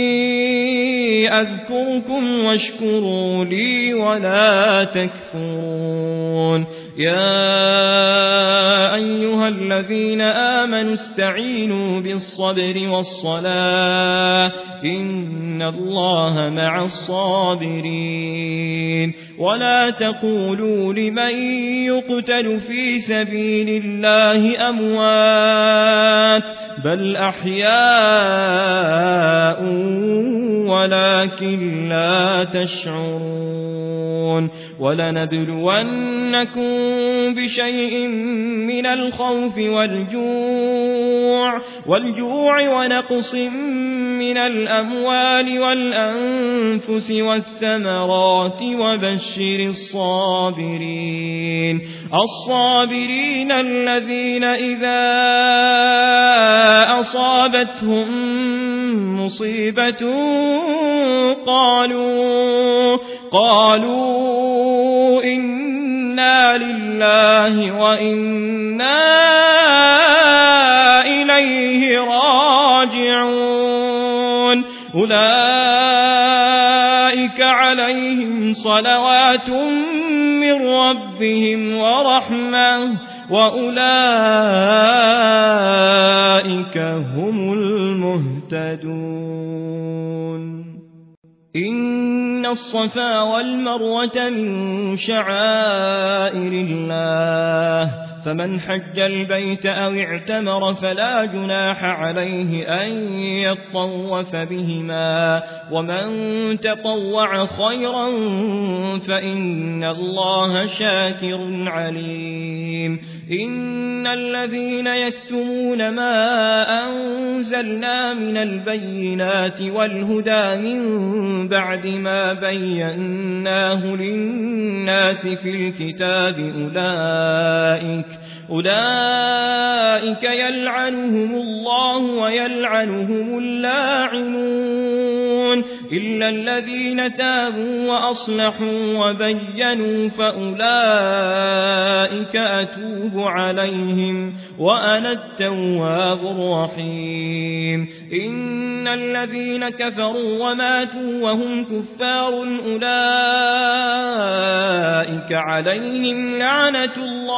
أذكركم واشكروا لي ولا تكفرون يا أيها الذين آمنوا استعينوا بالصبر والصلاة إن الله مع الصابرين ولا تقولوا لمن يقتل في سبيل الله أموات بل أحياء ولكن لا تشعرون ولنبلونكم بشيء من الخوف والجوع ونقص من الأموال والأنفس والثمرات وبشر الصابرين الذين إذا أصابتهم مصيبة قالوا إنا لله وإنا إليه راجعون أولئك عليهم صلوات من ربهم ورحمة وأولئك هم المهتدون إن الصفا والمروة من شعائر الله فمن حج البيت أو اعتمر فلا جناح عليه أن يطوف بهما ومن تطوع خيرا فإن الله شاكر عليم إن الذين يكتمون ما أنزلنا من البينات والهدى من بعد ما بيناه للناس في الكتاب أولئك يلعنهم الله ويلعنهم اللاعنون إلا الذين تابوا وأصلحوا وبينوا فأولئك أتوب عليهم وأنا التواب الرحيم إن الذين كفروا وماتوا وهم كفار أولئك عليهم لعنة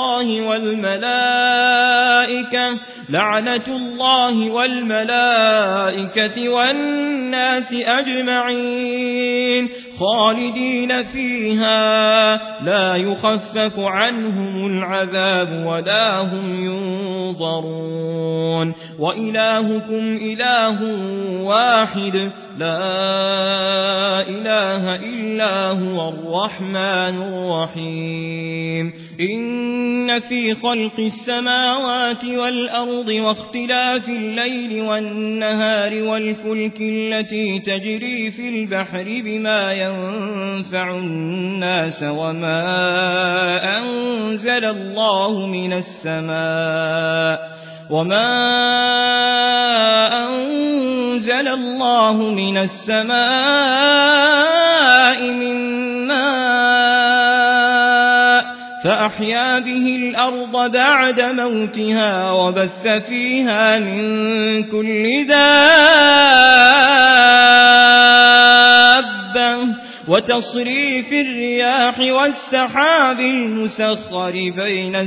الله والملائكة والناس أجمعين خالدين فيها لا يخفف عنهم العذاب ولا هم ينظرون وإلهكم إله واحد لا إله إلا هو الرحمن الرحيم إن في خلق السماوات والأرض واختلاف الليل والنهار والفلك التي تجري في البحر بما ينفع الناس وما أنزل الله من السماء من ماء فأحيا به الأرض بعد موتها وبث فيها من كل دابة وتصريف الرياح والسحاب المسخر بين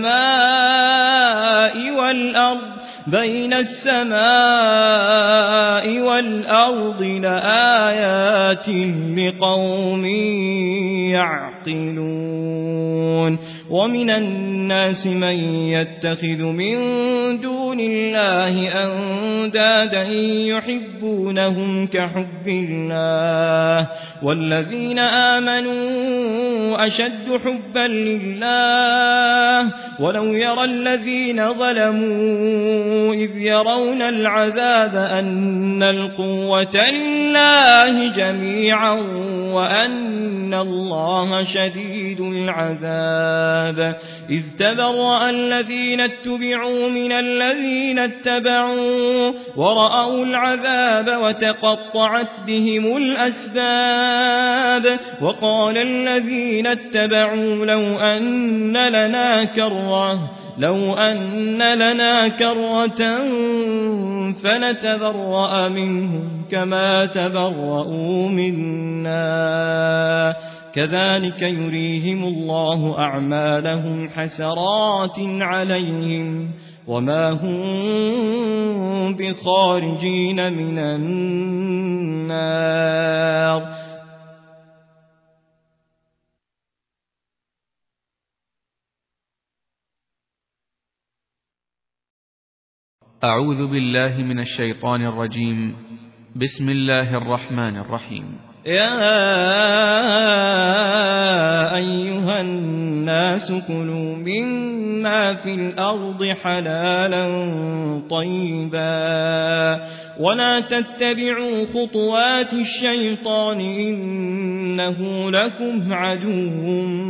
السماء والأرض لآيات لقوم يعقلون ومن الناس من يتخذ من دون الله أندادا يحبونهم كحب الله والذين آمنوا أشد حبا لله ولو يرى الذين ظلموا إذ يرون العذاب أن القوة لله جميعا وأن الله شديد العذاب إذ تبرأ الذين اتبعوا من الذين اتبعوا ورأوا العذاب وتقطعت بهم الأسباب وقال الذين اتبعوا لو أن لنا كرة فنتبرأ منهم كما تبرؤوا منا كذلك يريهم الله أعمالهم حسرات عليهم وما هم بخارجين من النار أعوذ بالله من الشيطان الرجيم. بسم الله الرحمن الرحيم. يا أيها الناس كلوا مما في الأرض حلالا طيبا ولا تتبعوا خطوات الشيطان إنه لكم عدو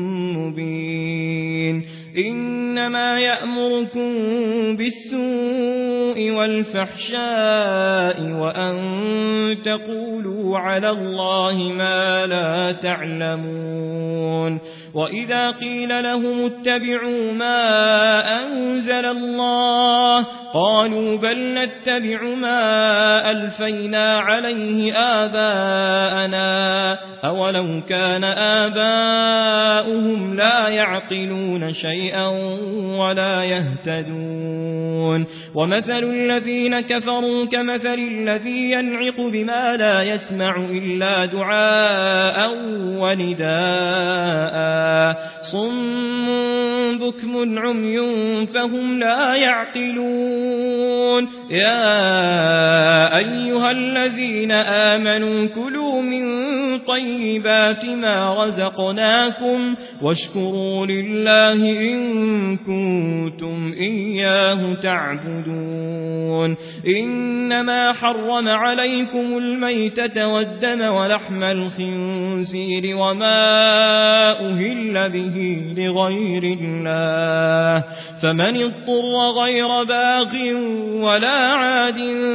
مبين إنما يأمركم بالسوء والفحشاء وأن تقولوا على الله ما لا تعلمون وإذا قيل لهم اتبعوا ما أنزل الله قالوا بل نتبع ما ألفينا عليه آباءنا أولو كان آباؤهم لا يعقلون شيئا ولا يهتدون ومثل الذين كفروا كمثل الذي ينعق بما لا يسمع إلا دعاء ونداء صم بكم عمي فهم لا يعقلون يا أيها الذين آمنوا كلوا من طيبات ما رزقناكم واشكروا لله إن كنتم إياه تعبدون إنما حرم عليكم الميتة والدم ولحم الخنزير وما أهل به لغير الله فمن اضطر غير باغ ولا عاد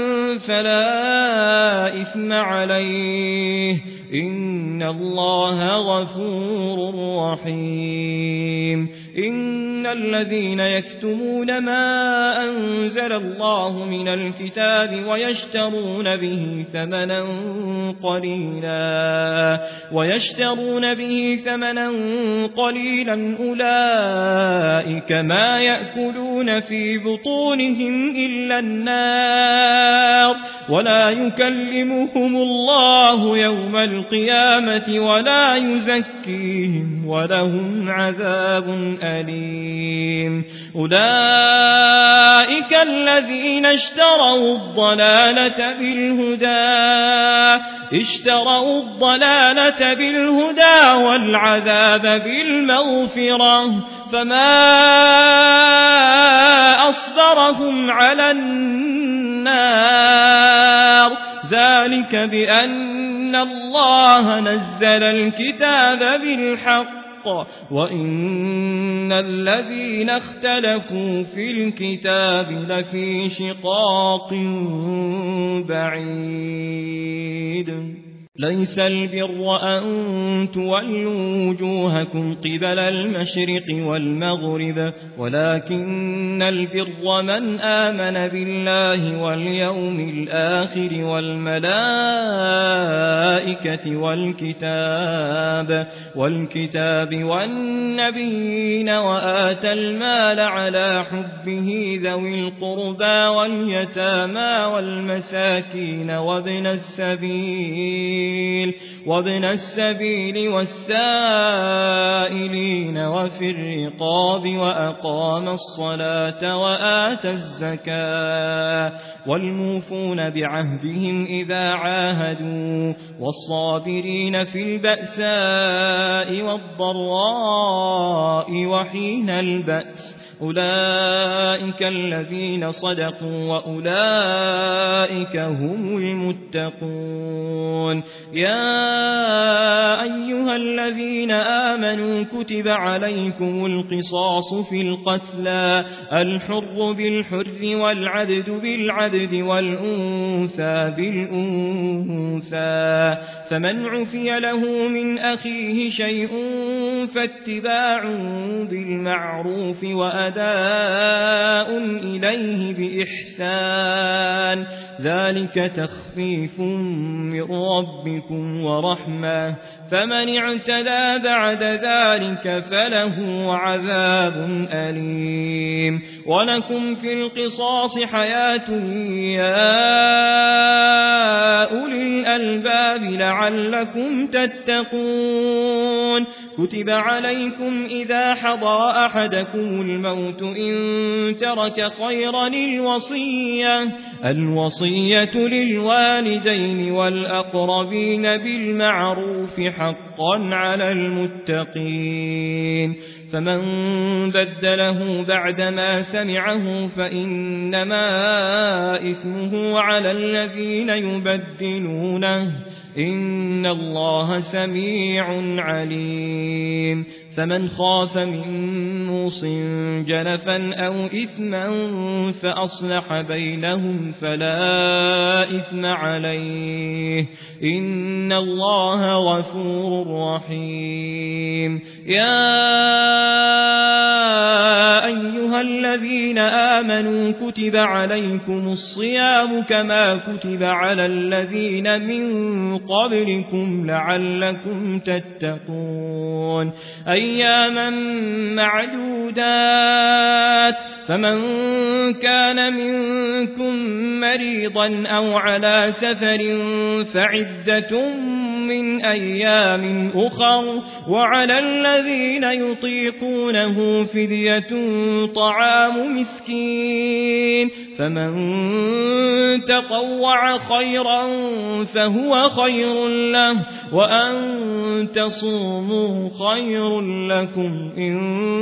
فلا إثم عليه إن الله غفور رحيم إن الذين يكتمون ما أنزل الله من الكتاب ويشترون به ثمنا قليلا أولئك ما يأكلون في بطونهم إلا النار ولا يكلمهم الله يوم القيامة ولا يزكيهم ولهم عذاب أليم أولئك الذين اشتروا الضلالة بالهدى والعذاب بالمغفرة فما أصبرهم على النار ذلك بأن الله نزل الكتاب بالحق وإن الذين اختلفوا في الكتاب لفي شقاق بعيد ليس البر أن تولوا وجوهكم قبل المشرق والمغرب ولكن البر من آمن بالله واليوم الآخر والملائكة والكتاب والنبيين وآتى المال على حبه ذوي القربى واليتامى والمساكين وابن السبيل والسائلين وفي الرقاب وأقام الصلاة وآتى الزكاة والموفون بعهدهم إذا عاهدوا والصابرين في البأساء والضراء وحين البأس أولئك الذين صدقوا وأولئك هم المتقون يا أيها الذين آمنوا كتب عليكم القصاص في القتلى الحر بالحر والعبد بالعبد والأنثى بالأنثى فمن عفي له من أخيه شيء فاتباع بالمعروف وأداء إليه بإحسان ذلك تخفيف من ربكم ورحمة فمن اعتدى بعد ذلك فله عذاب أليم ولكم في القصاص حياة يا أولي الألباب لعلكم تتقون كتب عليكم إذا حضر أحدكم الموت إن ترك خيرا الوصية للوالدين والأقربين بالمعروف حقا على المتقين فمن بدله بعدما سمعه فإنما إثمه على الذين يبدلونه إن الله سميع عليم فمن خاف من موص جنفا أو إثما فأصلح بينهم فلا إثم عليه إن الله غفور رحيم يا أيها أيها الذين آمنوا كتب عليكم الصيام كما كتب على الذين من قبلكم لعلكم تتقون أياما معدودات فمن كان منكم مريضا أو على سفر فعدة من أيام أخر وعلى الذين يطيقونه فدية طعام مسكين فمن تطوع خيرا فهو خير له وأن تصوموا خير لكم إن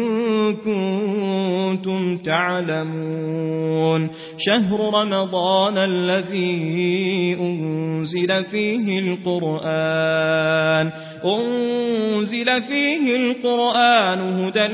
كنتم تعلمون شهر رمضان الذي أنزل فيه القرآن هدى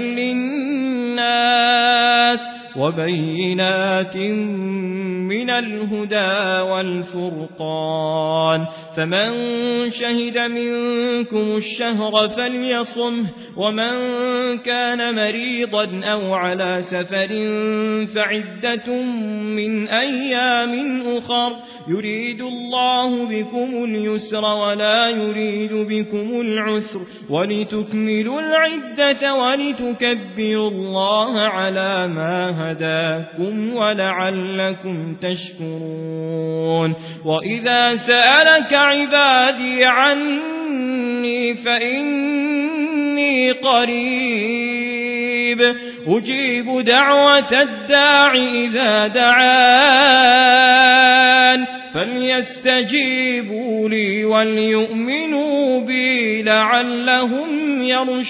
للناس وبينات من الهدى والفرقان فمن شهد منكم الشهر فليصمه ومن كان مريضا أو على سفر فعدة من أيام أخر يريد الله بكم اليسر ولا يريد بكم العسر ولتكملوا العدة ولتكبروا الله على ما هداكم ولعلكم تشكرون وإذا سألك عبادي عني فإني قريب أجيب دعوة الداع إذا دعان فليستجيبوا لي وليؤمنوا بي لعلهم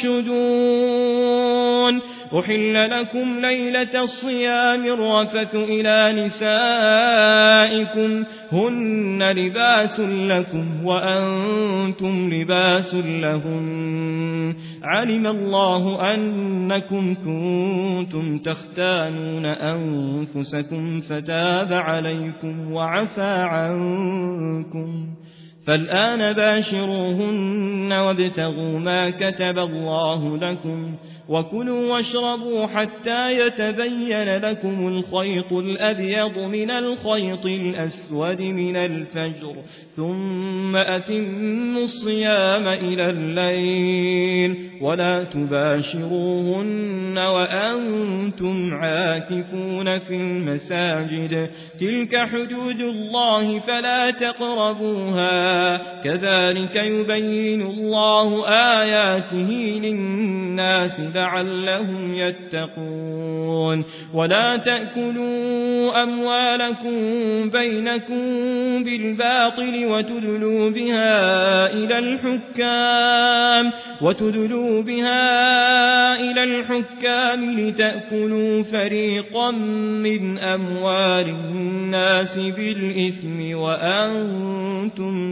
يرشدون أحل لكم ليلة الصيام الرفث إلى نسائكم هن لباس لكم وأنتم لباس لهن علم الله أنكم كنتم تختانون أنفسكم فتاب عليكم وعفى عنكم فالآن باشروهن وابتغوا ما كتب الله لكم وكلوا واشربوا حتى يتبين لكم الخيط الأبيض من الخيط الأسود من الفجر ثم أتموا الصيام إلى الليل ولا تباشروهن وأنتم عاكفون في المساجد تلك حدود الله فلا تقربوها كذلك يبين الله آياته للناس لعلهم يتقون ولا تأكلوا أموالكم بينكم بالباطل وتدلوا بها إلى الحكام لتأكلوا فريقا من أموال الناس بالإثم وأنتم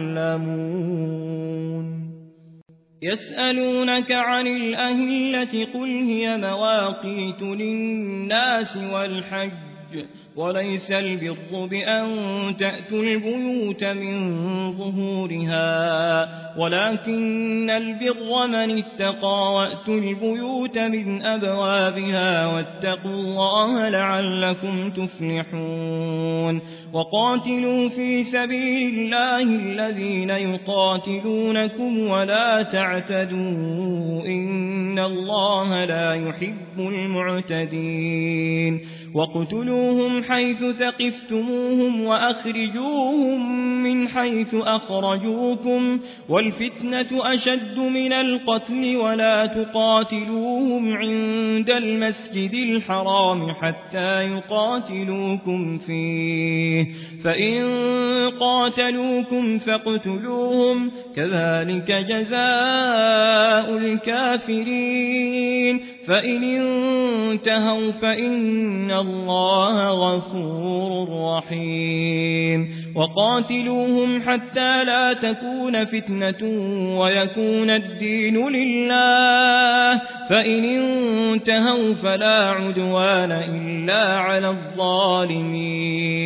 تعلمون يسألونك عن الأهلة قل هي مواقيت للناس والحج وليس البر بأن تأتوا البيوت من ظهورها ولكن البر من اتقى وأتوا البيوت من أبوابها واتقوا الله لعلكم تفلحون وقاتلوا في سبيل الله الذين يقاتلونكم ولا تعتدوا إن الله لا يحب المعتدين واقتلوهم حيث ثقفتموهم وأخرجوهم من حيث أخرجوكم والفتنة أشد من القتل ولا تقاتلوهم عند المسجد الحرام حتى يقاتلوكم فيه فإن قاتلوكم فاقتلوهم كذلك جزاء الكافرين فإن انتهوا فإن الله غفور رحيم وقاتلوهم حتى لا تكون فتنة ويكون الدين لله فإن انتهوا فلا عدوان إلا على الظالمين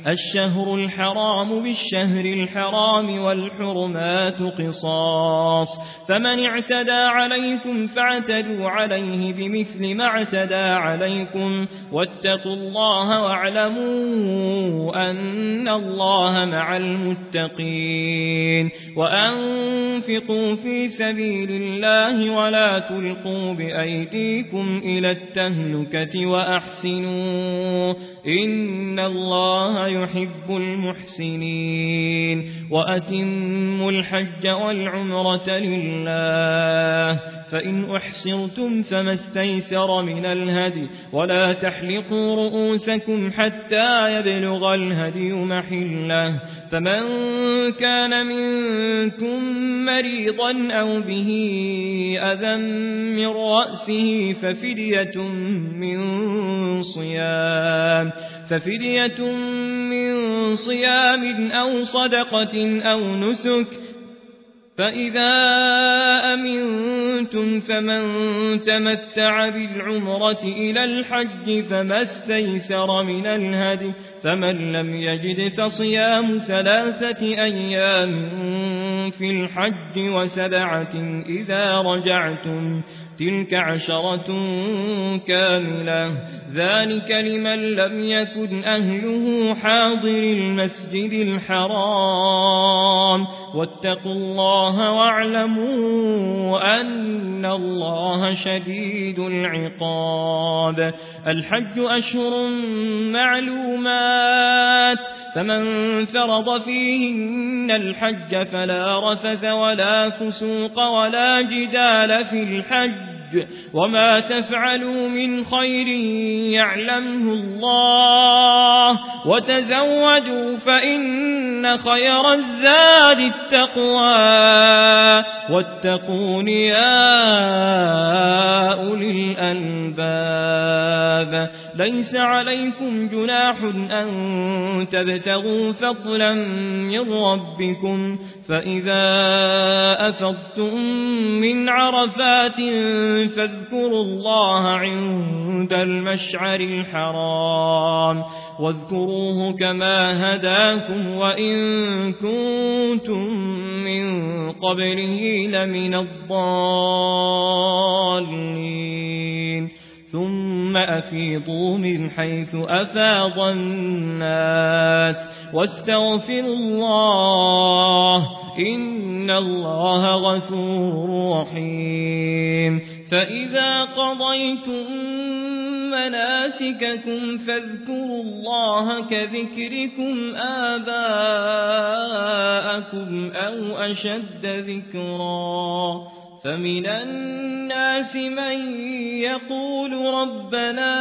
الشهر الحرام بالشهر الحرام والحرمات قصاص فمن اعتدى عليكم فاعتدوا عليه بمثل ما اعتدى عليكم واتقوا الله واعلموا أن الله مع المتقين وأنفقوا في سبيل الله ولا تلقوا بأيديكم إلى التهلكة وأحسنوا إن الله يحب المحسنين وأتموا الحج والعمرة لله فإن أحصرتم فما استيسر من الهدي ولا تحلقوا رؤوسكم حتى يبلغ الهدي محله فمن كان منكم مريضا أو به أذى من رأسه ففدية من صيام أو صدقة أو نسك فإذا أمنتم فمن تمتع بالعمرة إلى الحج فما استيسر من الهدي فمن لم يجد فصيام 3 أيام في الحج و7 إذا رجعتم تلك 10 كاملة ذلك لمن لم يكن أهله حاضر المسجد الحرام واتقوا الله واعلموا أن الله شديد العقاب الحج أشهر معلومات فمن فرض فيهن الحج فلا رفث ولا فسوق ولا جدال في الحج وما تفعلوا من خير يعلمه الله وتزودوا فإن خير الزاد التقوى واتقون يا أولي الألباب ليس عليكم جناح أن تبتغوا فضلا من ربكم فإذا أفضتم من عرفات فاذكروا الله عند المشعر الحرام واذكروه كما هداكم وإن كنتم من قبله لمن الضالين ثم أفيضوا من حيث أفاض الناس واستغفروا الله إن الله غفور رحيم فإذا قضيتم مناسككم فاذكروا الله كذكركم آباءكم أو أشد ذكرا فمن الناس من يقول ربنا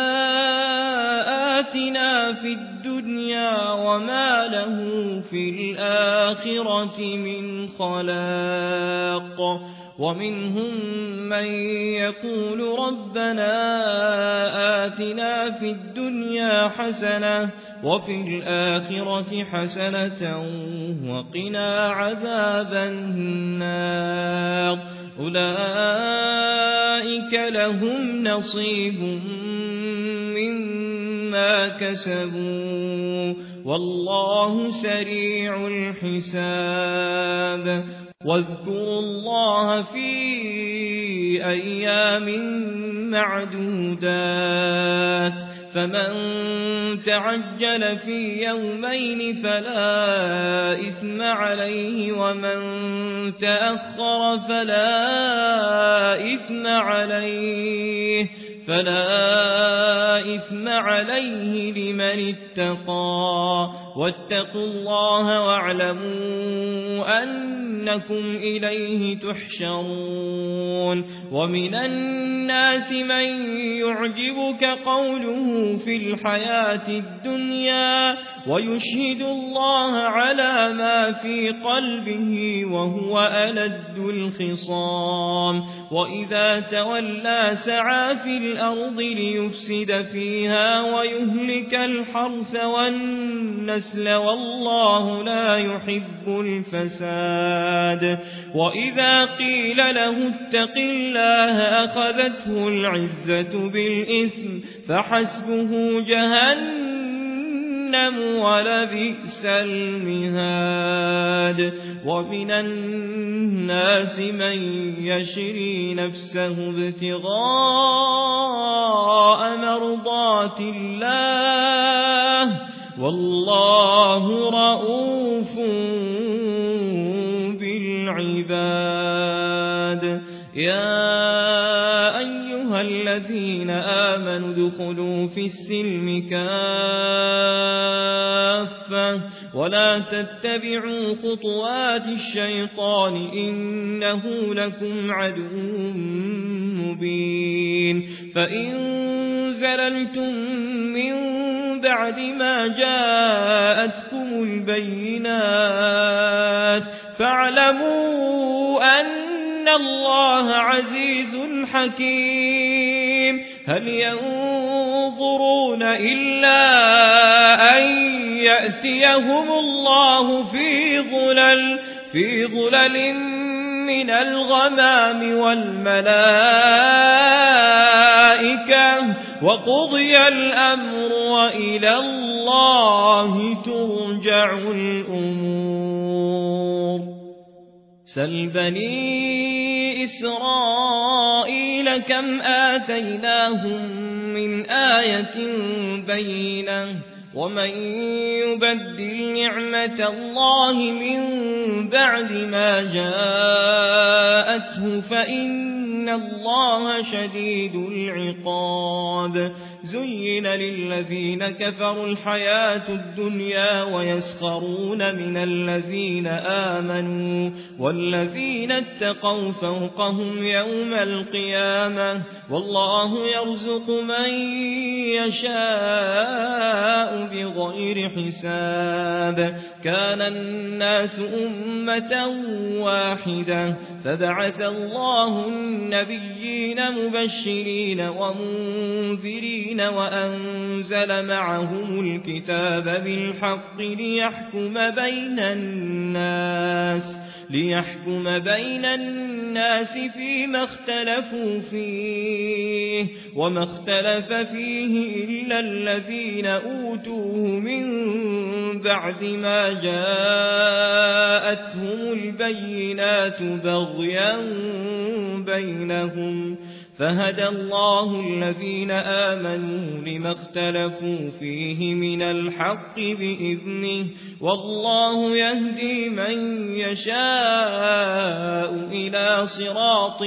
آتنا في الدنيا وما له في الآخرة من خلاق ومنهم من يقول ربنا آتنا في الدنيا حسنة وفي الآخرة حسنة وقنا عذاب النار أولئك لهم نصيب مما كسبوا والله سريع الحساب واذكروا الله في أيام معدودات فمن تعجل في يومين فلا إثم عليه ومن تأخر فلا إثم عليه لمن اتقى واتقوا الله واعلموا أنكم إليه تحشرون ومن الناس من يعجبك قوله في الحياة الدنيا ويشهد الله على ما في قلبه وهو ألد الخصام وإذا تولى سعى في الأرض ليفسد فيها ويهلك الحرث والنسل والله لا يحب الفساد وإذا قيل له اتق الله أخذته العزة بالإثم فحسبه جهنم ولبئس المهاد ومن الناس من يشري نفسه ابتغاء مرضات الله والله رؤوف بالعباد يا أيها الذين آمنوا ادخلوا في السلم كافة ولا تتبعوا خطوات الشيطان إنه لكم عدو مبين فإن زللتم من بعد ما جاءتكم البينات فاعلموا أن الله عزيز حكيم هل ينظرون إلا أن يأتيهم الله في ظلل من الغمام والملائكة وقضي الأمر وإلى الله ترجع الأمور سل بني إسرائيل كم آتيناهم من آية بينة ومن يبدل نعمة الله من بعد ما جاءته فإن الله شديد العقاب زين للذين كفروا الحياة الدنيا ويسخرون من الذين آمنوا والذين اتقوا فوقهم يوم القيامة والله يرزق من يشاء بغير حساب كان الناس أمة واحدة فبعث الله النبيين مبشرين ومنذرين وأنزل معهم الكتاب بالحق ليحكم بين الناس فيما اختلفوا فيه وما اختلف فيه إلا الذين أوتوه من بعد ما جاءتهم البينات بغيا بينهم فهدى الله الذين آمنوا لما اختلفوا فيه من الحق بإذنه والله يهدي من يشاء إلى صراط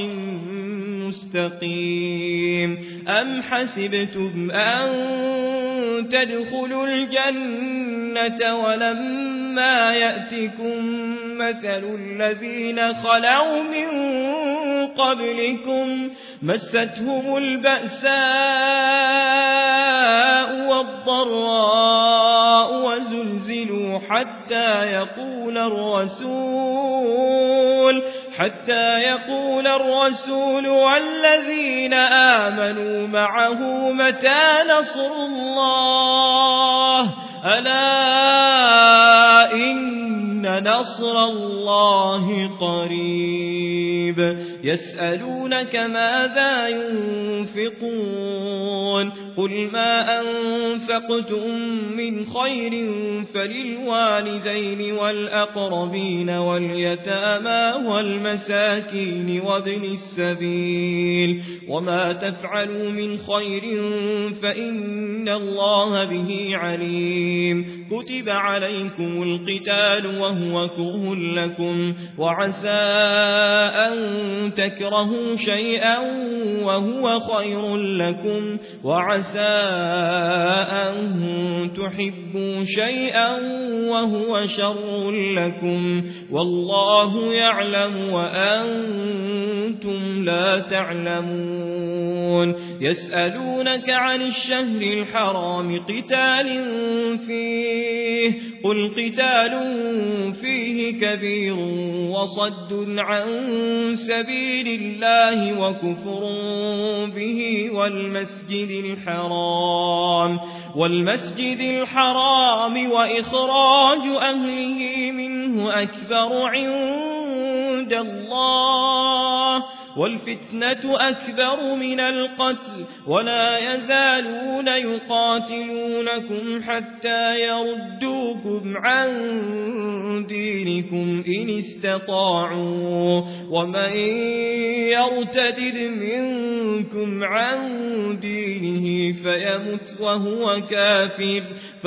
مستقيم أم حسبتم أن تدخلوا الجنة ولما يأتكم مثل الذين خلوا من قبلكم مستهم البأساء والضراء وزلزلوا حتى يقول الرسول والذين آمنوا معه متى نصر الله ألا إن نصر الله قريب يسألونك ماذا ينفقون قل ما أنفقتم من خير فللوالدين والأقربين واليتامى والمساكين وابن السبيل وما تفعلوا من خير فإن الله به عليم كتب عليكم القتال وهو كره لكم وعسى أن تكرهوا شيئا وهو خير لكم وعسى أن تحبوا شيئا وهو شر لكم والله يعلم وأنتم لا تعلمون يسألونك عن الشهر الحرام قتال فيه قل قتال فيه كبير وصد عن سبيل الله وكفر به والمسجد الحرام وإخراج أهله منه أكبر عند الله والفتنة أكبر من القتل ولا يزالون يقاتلونكم حتى يردوكم عن دينكم إن استطاعوا ومن يرتد منكم عن دينه فيمت وهو كافر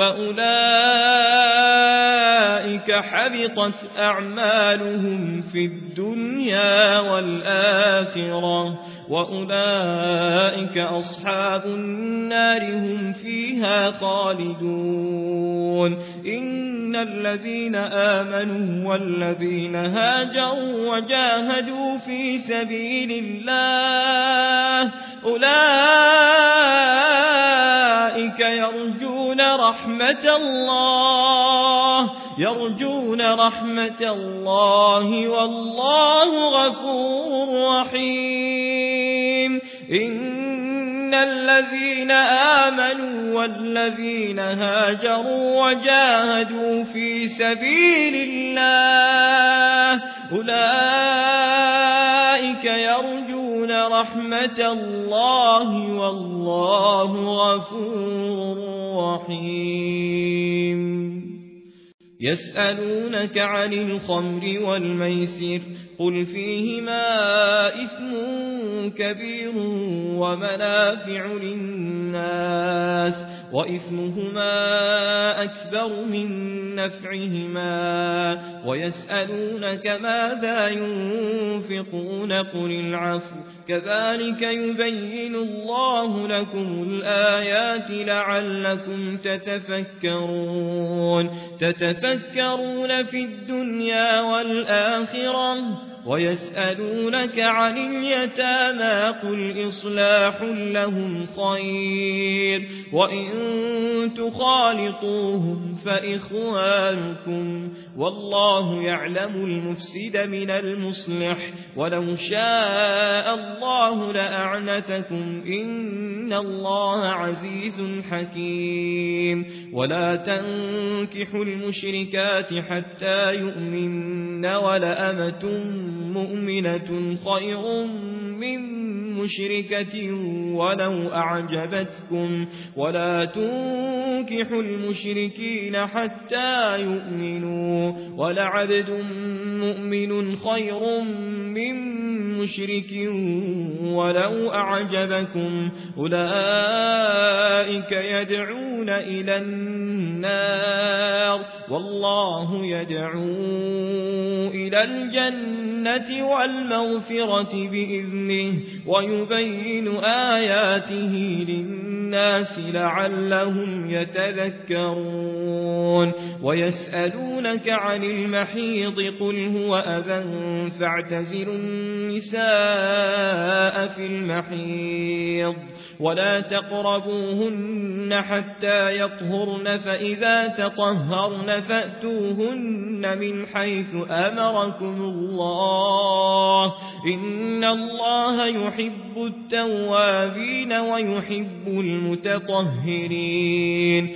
فأولئك حبطت أعمالهم في الدنيا والآخرة وأولئك أصحاب النار هم فيها خالدون إن الذين آمنوا والذين هاجروا وجاهدوا في سبيل الله أولئك يرجون رحمة الله والله غفور رحيم إن الذين آمنوا والذين هاجروا وجاهدوا في سبيل الله أولئك يرجون رحمة الله والله غفور رحيم يسألونك عن الخمر والميسر قل فيهما إثم كبير ومنافع للناس وإثمهما أكبر من نفعهما ويسألونك ماذا ينفقون قل العفو كذلك يبين الله لكم الآيات لعلكم تتفكرون في الدنيا والآخرة ويسألونك عن اليتامى قل إصلاح لهم خير وإن تخالطوهم فإخوانكم والله يعلم المفسد من المصلح ولو شاء الله لأعنتكم إن الله عزيز حكيم ولا تنكحوا المشركات حتى يؤمن ولأمة مؤمنة خير من مشركة ولو أعجبتكم ولا تنكحوا المشركين حتى يؤمنوا ولعبد مؤمن خير من مشرك ولو أعجبكم أولئك يدعون إلى النار والله يدعو إلى الجنة والمغفرة بإذنه ويبين آياته للناس لعلهم يتذكرون ويسألونك عن المحيض قل هو أذى فاعتزلوا النساء في المحيض ولا تقربوهن حتى يطهرن فإذا تطهرن فأتوهن من حيث أمركم الله إن الله يحب التوابين ويحب المتطهرين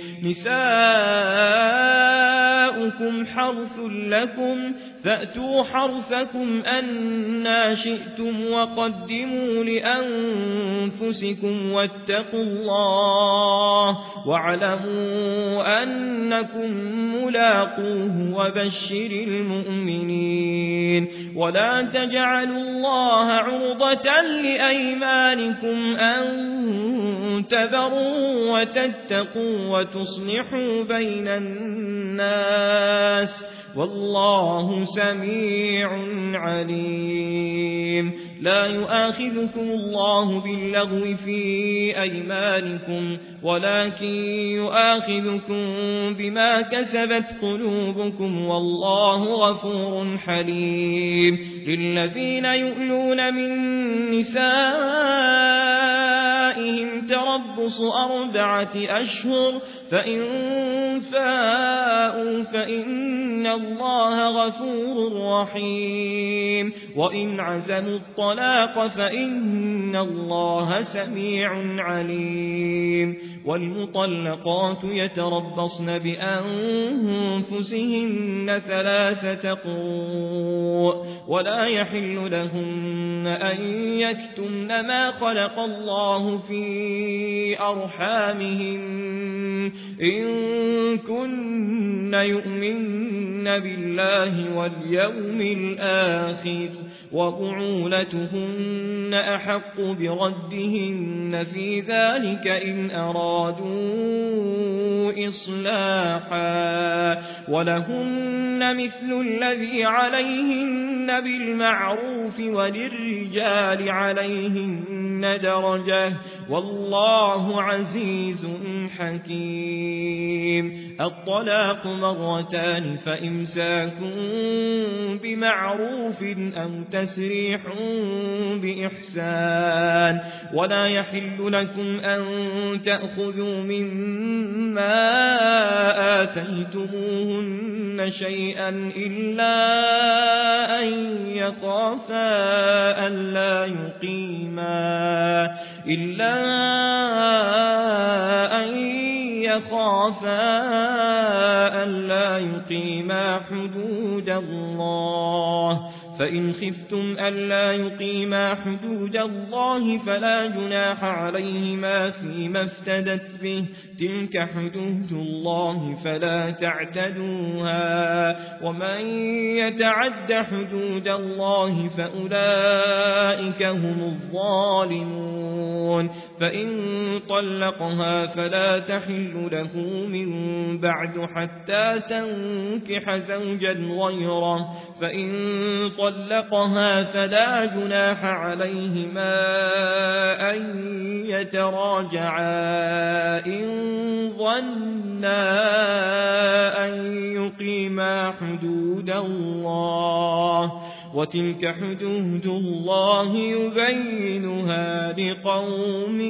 نساؤكم حرث لكم فأتوا حرثكم أنى شئتم وقدموا لأنفسكم واتقوا الله واعلموا أنكم ملاقوه وبشر المؤمنين ولا تجعلوا الله عرضة لأيمانكم أن تبروا وتتقوا وتصلحوا بين الناس والله سميع عليم لا يؤاخذكم الله باللغو في أيمانكم ولكن يؤاخذكم بما كسبت قلوبكم والله غفور حليم للذين يؤلون من نسائهم تربص 4 أشهر فإن فاءوا فإن الله غفور رحيم وإن عزموا الطلاق فإن الله سميع عليم والمطلقات يتربصن بأنفسهن 3 قروء ولا يحل لهن أن يكتمن ما خلق الله في أرحامهن إن كن يؤمن بالله واليوم الآخر وبعولتهن أحق بردهن في ذلك إن أرادوا إصلاحا ولهن مثل الذي عليهن بالمعروف وللرجال عليهن درجة والله عزيز حكيم الطلاق 2 فإمساك بمعروف أو تسريح بإحسان ولا يحل لكم أن تأخذوا مما آتيتموهن شيئا إلا أن يخافا ألا يقيما حدود الله فإن خفتم ألا يقيما حدود الله فلا جناح عليهما فيما افتدت به تلك حدود الله فلا تعتدوها ومن يتعد حدود الله فأولئك هم الظالمون فإن طلقها فلا تحل له من بعد حتى تنكح زوجا غيره فإن طلقها فلا جناح عليهما أن يتراجعا إن ظنا أن يقيما حدود الله وتلك حدود الله يبينها لقوم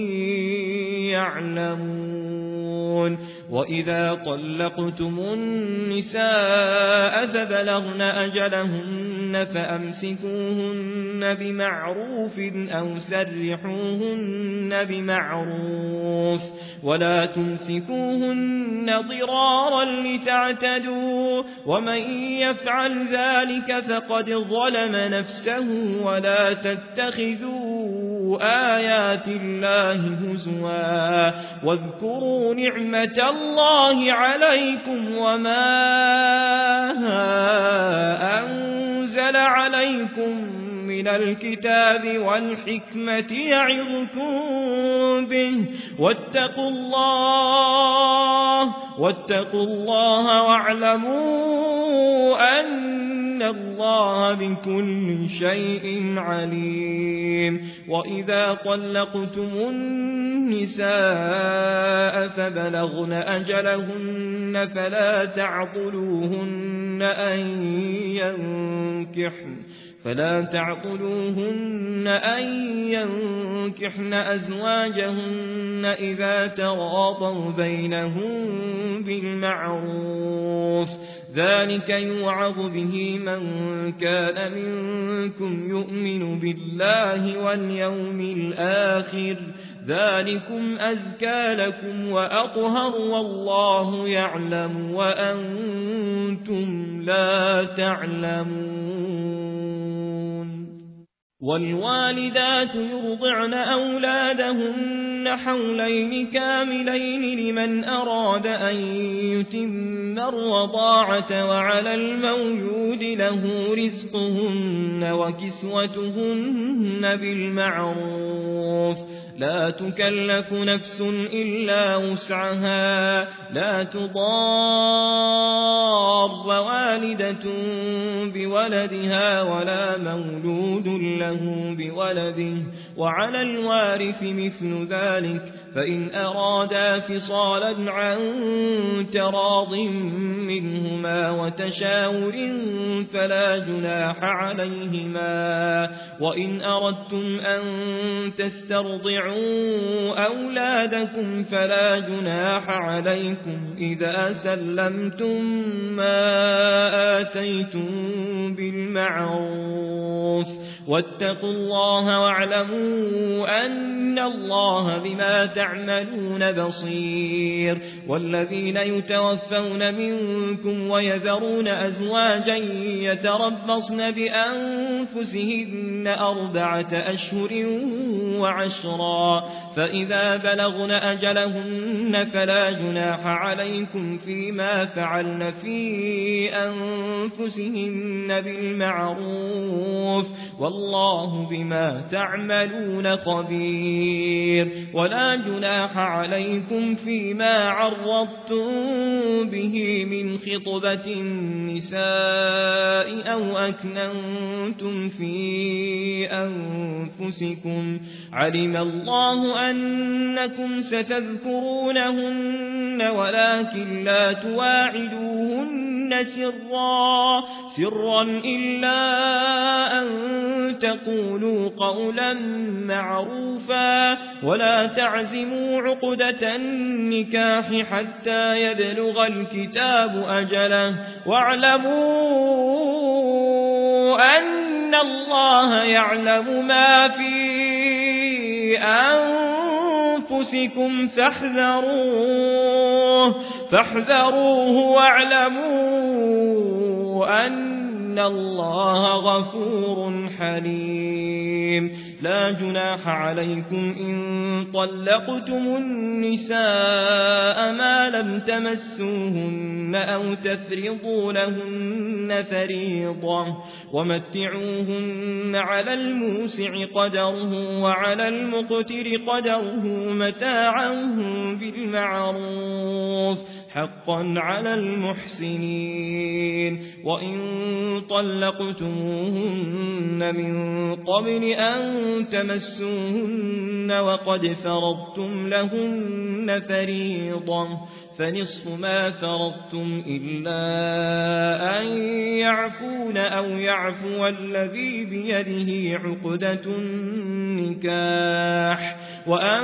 يعلمون وإذا طلقتم النساء فبلغن أجلهن فأمسكوهن بمعروف أو سرحوهن بمعروف ولا تمسكوهن ضرارا لتعتدوا ومن يفعل ذلك فقد ظلم نفسه ولا تتخذوا آيات الله هزوا واذكروا نعمة الله عليكم وما أنزل عليكم من الكتاب والحكمة يعظكم به واتقوا الله واعلموا أن الله بكل شيء عليم وإذا طلقتم النساء فبلغن أجلهن فلا تعقلوهن أن ينكحن أزواجهن إذا تراضوا بينهم بالمعروف ذلك يوعظ به من كان منكم يؤمن بالله واليوم الآخر ذلكم أزكى لكم وأطهر والله يعلم وأنتم لا تعلمون والوالدات يرضعن أولادهن حولين كاملين لمن أراد أن يتم الرضاعة وعلى المولود له رزقهن وكسوتهن بالمعروف لا تكلف نفس إلا وسعها لا تضار والدة بولدها ولا مولود له بولده وعلى الوارث مثل ذلك فإن أرادا فصالا عن تراض منهما وتشاور فلا جناح عليهما وإن أردتم أن تسترضعوا أولادكم فلا جناح عليكم إذا سلمتم ما آتيتم بالمعروف واتقوا الله واعلموا أن الله بما تعملون بصير والذين يتوفون منكم ويذرون أزواجا يتربصن بأنفسهن 4 أشهر وعشرا فإذا بلغن أجلهن فلا جناح عليكم فيما فعلن في أنفسهن بالمعروف والله بما تعملون خبير ولا جناح عليكم فيما عرضتم به من خطبة النساء أو أكننتم في أنفسكم علم الله أنكم ستذكرونهن ولكن لا تواعدوهن سرا إلا أن تقولوا قولا معروفا ولا تعزموا عقدة النكاح حتى يبلغ الكتاب أجله واعلموا أن الله يعلم ما في أنفسكم فاحذروه واعلموا أن الله غفور حليم لا جناح عليكم إن طلقتم النساء ما لم تمسوهن أو تفرضوا لهن فريضة ومتعوهن على الموسع قدره وعلى المقتر قدره متاعا بالمعروف حقا على المحسنين وإن طلقتموهن من قبل أن تمسوهن وقد فرضتم لهن فريضة فنصف ما فرضتم إلا أن يعفون أو يعفو الذي بيده عقدة النكاح وأن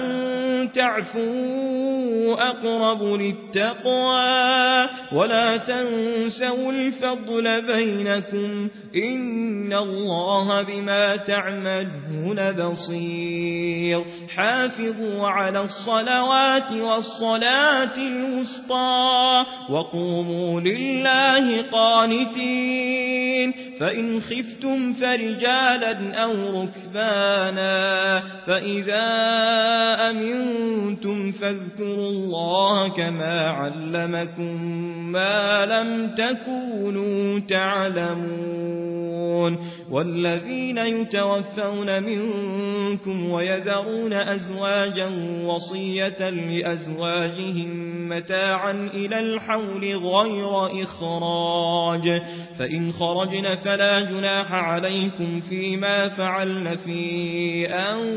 تعفوا أقرب للتقوى ولا تنسوا الفضل بينكم إن الله بما تعملون بصير حافظوا على الصلوات والصلاة الوسطى وقوموا لله قانتين فإن خفتم فرجالا أو ركبانا فإذا أمنتم فاذكروا الله كما علمكم ما لم تكونوا تعلمون والذين يتوفون منكم ويذرون أزواجا وصية لأزواجهم متاعا إلى الحول غير إخراج فإن خرجن فلا جناح عليكم فيما فعلن في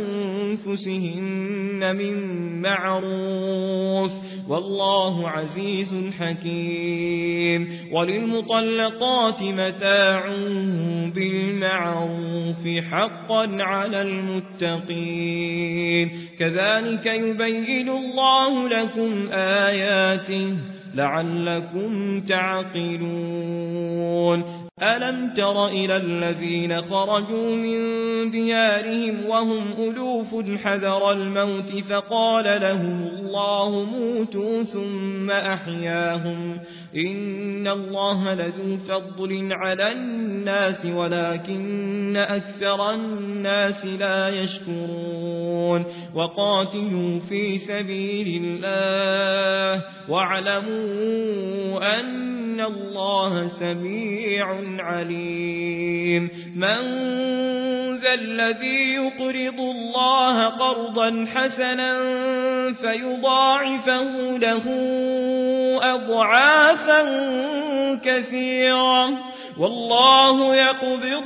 أنفسهن من معروف والله عزيز حكيم وللمطلقات متاع بالمعروف حقا على المتقين كذلك يبين الله لكم آياته لعلكم تعقلون ألم تر إلى الذين خرجوا من ديارهم وهم ألوف حذر الموت فقال لهم الله موتوا ثم أحياهم إن الله لذو فضل على الناس ولكن أكثر الناس لا يشكرون وقاتلوا في سبيل الله واعلموا أن الله سميع عليم من ذا الذي يقرض الله قرضا حسنا فيضاعفه له أضعافا كثيرة والله يقبض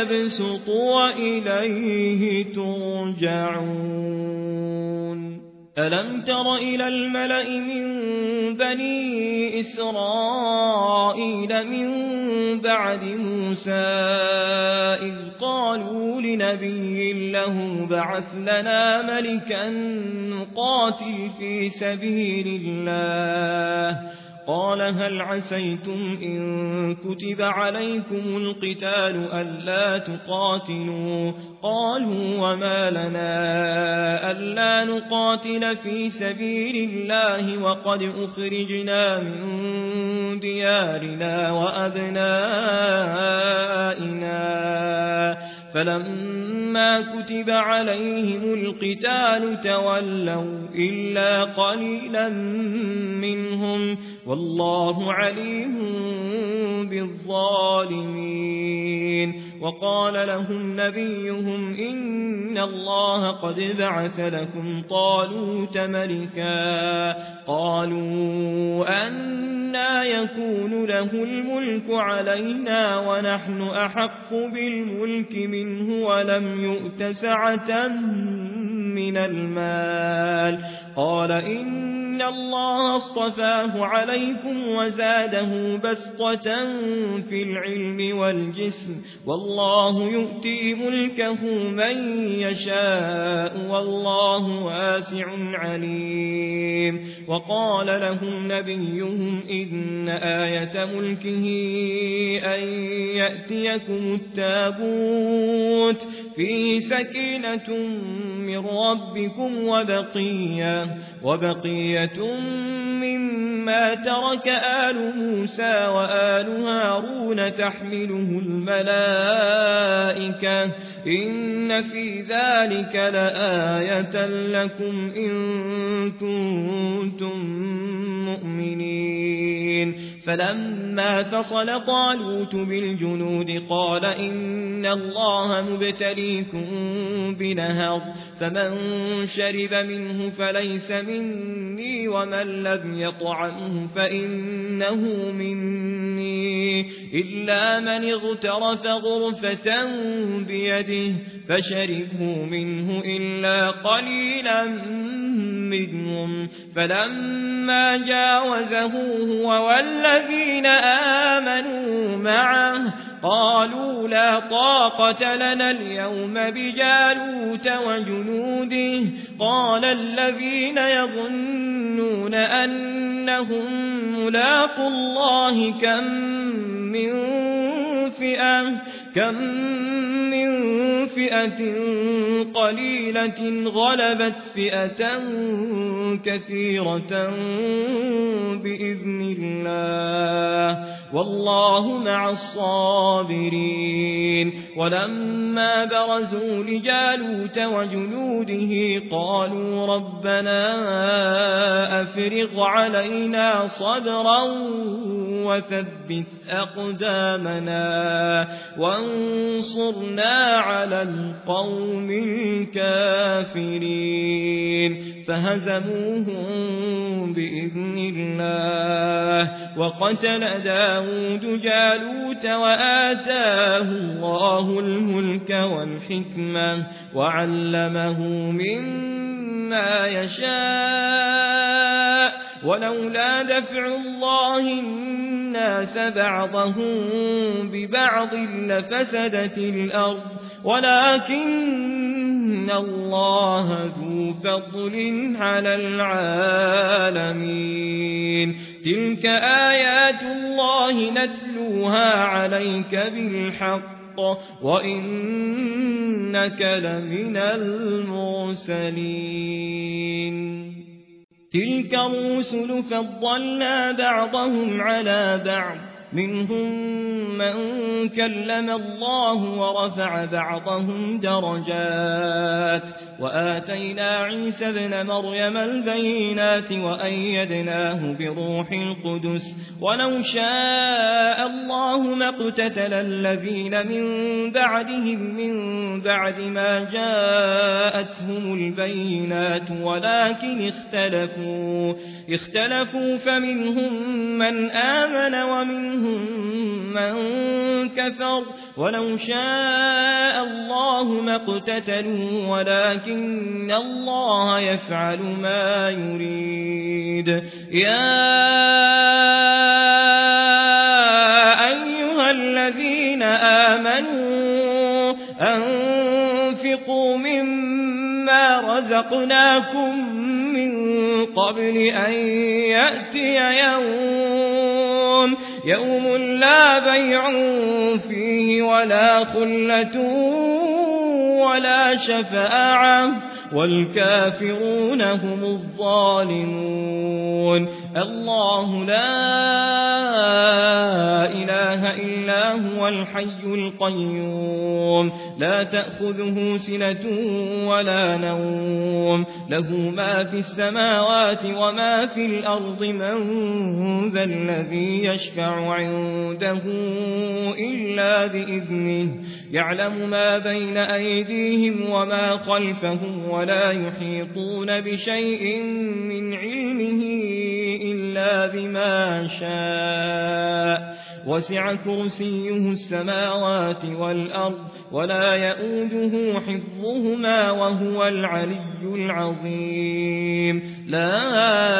ويبسط وإليه ترجعون ألم تر إلى الملأ من بني إسرائيل من بعد موسى إذ قالوا لنبي له بعث لنا ملكا نقاتل في سبيل الله قال هل عسيتم إن كتب عليكم القتال ألا تقاتلوا قالوا وما لنا ألا نقاتل في سبيل الله وقد أخرجنا من ديارنا وأبنائنا فلما كتب عليهم القتال تولوا إلا قليلا منهم والله عليم بالظالمين وقال لهم نبيهم إن الله قد بعث لكم طالوت ملكا قالوا أنى يكون له الملك علينا ونحن أحق بالملك منه ولم يؤت سعة من المال قال إن الله اصطفاه عليكم وزاده بسطة في العلم والجسم والله يؤتي ملكه من يشاء والله واسع عليم وقال لهم نبيهم إن آية ملكه أن يأتيكم التابوت فيه سكينة من ربكم وبقية مما ترك آل موسى وآل هارون تحمله الملائكة إن في ذلك لآية لكم إن كنتم مؤمنين فلما فصل طالوت بالجنود قال إن الله مبتليكم بنهر فمن شرب منه فليس مني ومن لم يطعمه فإنه مني إلا من اغترف غرفة بيده فشربوا منه إلا قليلا منهم فلما جاوزه هو والذين آمنوا معه قالوا لا طاقة لنا اليوم بجالوت وجنوده قال الذين يظنون أنهم ملاقوا الله كم من فئة قليلة غلبت فئة كثيرة بإذن الله والله مع الصابرين ولما برزوا لجالوت وجنوده قالوا ربنا أفرغ علينا صبرا وثبت أقدامنا وانصرنا على القوم الكافرين فهزموهم بإذن الله وقتل داود جالوت وآتاه الله الملك والحكمة وعلمه مما يشاء ولولا دفع الله الناس بعضهم ببعض لفسدت الأرض ولكن الله ذو فضل على العالمين تلك آيات الله نتلوها عليك بالحق وإنك لمن المرسلين تلك الرسل فضلنا بعضهم على بعض منهم من كلم الله ورفع بعضهم درجات وآتينا عيسى ابن مريم البينات وأيدناه بروح القدس ولو شاء الله ما اقتتل الذين من بعدهم من بعد ما جاءتهم البينات ولكن اختلفوا فمنهم من آمن ومنهم منهم من كفر ولو شاء الله ما اقتتلوا ولكن الله يفعل ما يريد يا أيها الذين آمنوا أنفقوا مما رزقناكم من قبل أن يأتي يوم لا بيع فيه ولا خلة ولا شفاعة والكافرون هم الظالمون الله لا إله إلا هو الحي القيوم لا تأخذه سنة ولا نوم له ما في السماوات وما في الأرض من ذا الذي يشفع عنده إلا بإذنه يعلم ما بين أيديهم وما خلفهم ولا يحيطون بشيء من علمه إلا بما شاء وسع كرسيه السماوات والأرض ولا يؤوده حفظهما وهو العلي العظيم لا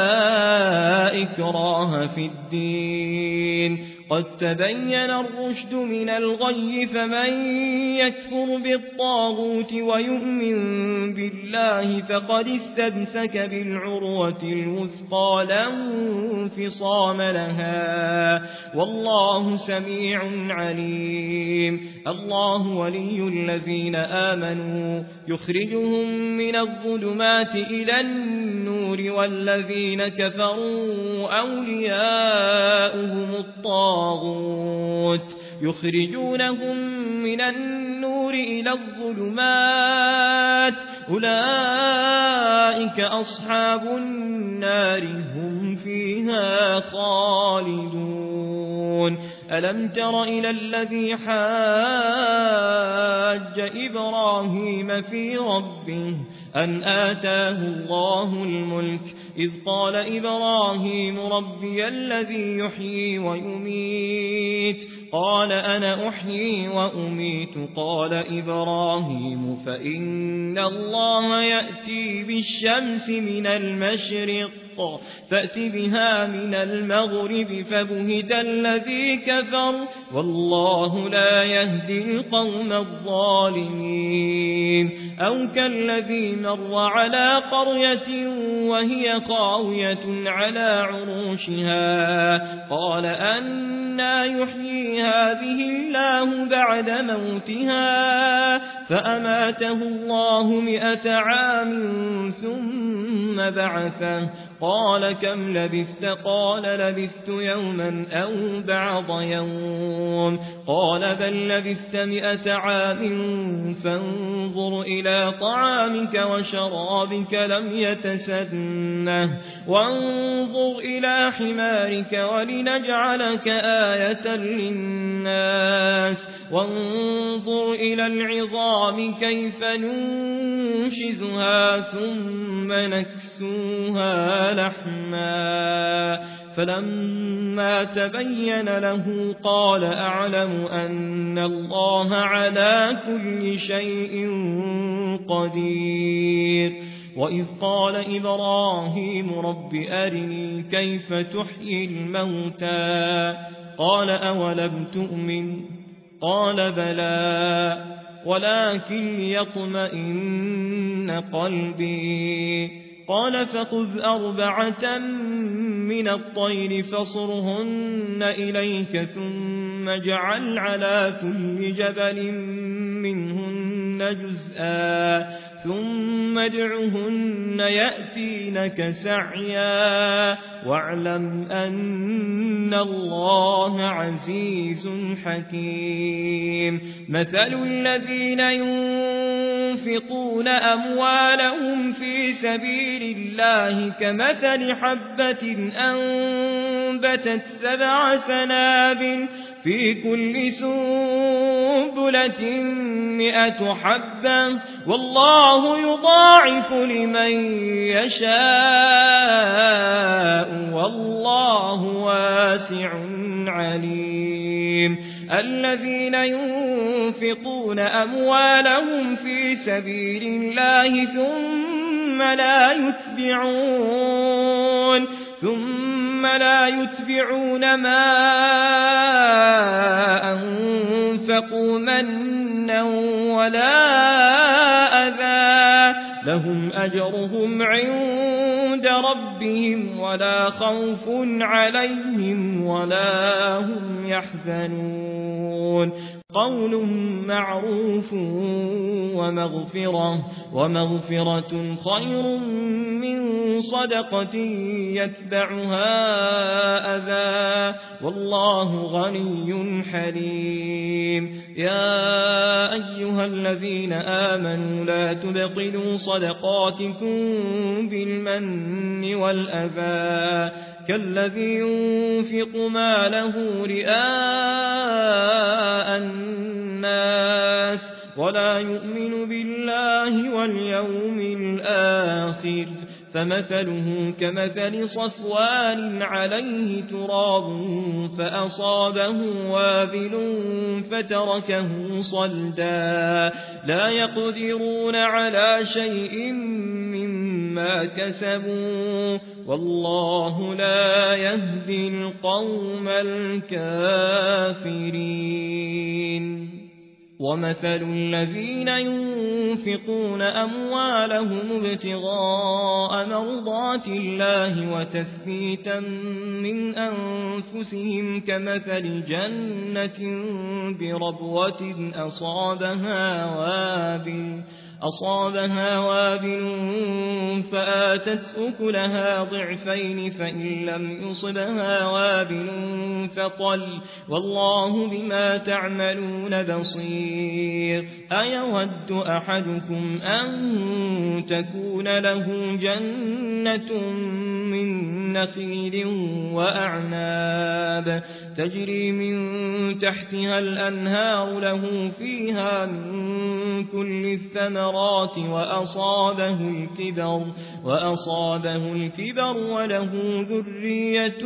إكراه في الدين قد تبين الرشد من الغي فمن يكفر بالطاغوت ويؤمن بالله فقد استمسك بالعروة الوثقى لا انفصام لها والله سميع عليم الله ولي الذين آمنوا يخرجهم من الظلمات إلى النور والذين كفروا أولياؤهم الطاغوت يخرجونهم من النور إلى الظلمات أولئك أصحاب النار هم فيها خالدون ألم تر إلى الذي حاج إبراهيم في ربه أن آتاه الله الملك إذ قال إبراهيم ربي الذي يحيي ويميت قال أنا أحيي وأميت قال إبراهيم فإن الله يأتي بالشمس من المشرق فأت بها من المغرب فبهت الذي كفر والله لا يهدي القوم الظالمين أو كالذي مر على قرية وهي خاوية على عروشها قال أنى يحيي هذه الله بعد موتها فأماته الله 100 عام ثم بعثه قال كم لبثت قال لبثت يوما أو بعض يوم قال بل لبثت 100 عام فانظر إلى طعامك وشرابك لم يتسنه وانظر إلى حمارك ولنجعلك آية للناس وانظر إلى العظام كيف ننشزها ثم نكسوها لحما فلما تبين له قال أعلم أن الله على كل شيء قدير وإذ قال إبراهيم رب أرني كيف تحيي الموتى قال أولم تؤمن قال بلى ولكن ليطمئن قلبي قال فخذ 4 من الطير فصرهن إليك ثم اجعل على كل جبل منهن جزءا ثم ادعهن يأتينك سعيا واعلم أن الله عزيز حكيم مثل الذين ينفقون أموالهم في سبيل الله كمثل حبة أنبتت 7 سنابل في كل سنبلة 100 حبة والله يضاعف لمن يشاء والله واسع عليم الذين ينفقون أموالهم في سبيل الله ثم لا يتبعون ما أنفقوا منا ولا أذى لهم أجرهم عند ربهم ولا خوف عليهم ولا هم يحزنون قول معروف ومغفرة خير من صدقة يتبعها أذى والله غني حليم يا أيها الذين آمنوا لا تبطلوا صدقاتكم بالمن والأذى كالذي ينفق ماله رئاء الناس ولا يؤمن بالله واليوم الآخر فمثله كمثل صفوان عليه تراب فأصابه وابل فتركه صلدا لا يقدرون على شيء مما كسبوا والله لا يهدي القوم الكافرين ومثل الذين ينفقون أموالهم ابتغاء مرضات الله وتثبيتا من أنفسهم كمثل جنة بربوة أصابها وابل فآتت أكلها ضعفين فإن لم يصبها وابل فطل والله بما تعملون بصير أيود أحدكم أن تكون له جنة من نخيل وأعناب تجري من تحتها الأنهار له فيها من كل الثمرات وأصابه الكبر وله ذرية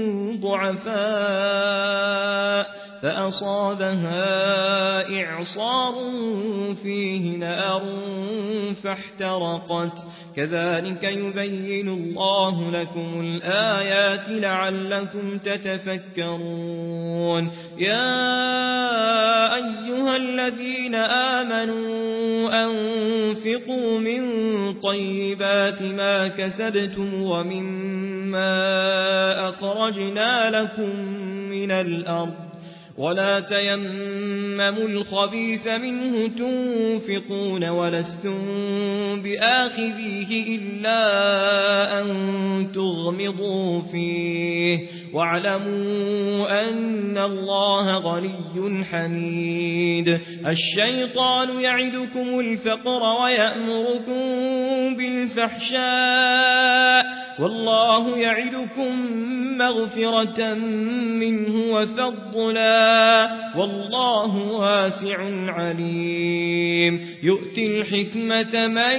ضعفاء فأصابها إعصار فيه نار فاحترقت كذلك يبين الله لكم الآيات لعلكم تتفكرون يا أيها الذين آمنوا أنفقوا من طيبات ما كسبتم ومما أخرجنا لكم من الأرض ولا تيمموا الخبيث منه تنفقون ولستم بآخذيه إلا أن تغمضوا فيه واعلموا أن الله غني حميد الشيطان يعدكم الفقر ويأمركم بالفحشاء والله يعدكم مغفرة منه وفضلا والله واسع عليم يؤتي الحكمة من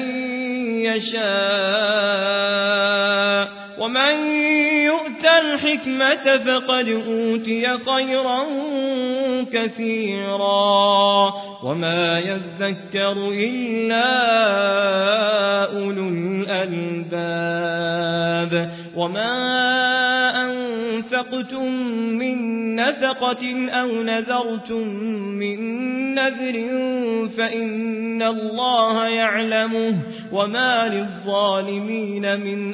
يشاء ومن يؤت الحكمة فقد أوتي خيرا كثيرا وما يذكر إلا أولو الألباب وما أنفقتم من نفقة أو نذرتم من نذر فإن الله يعلمه وما للظالمين من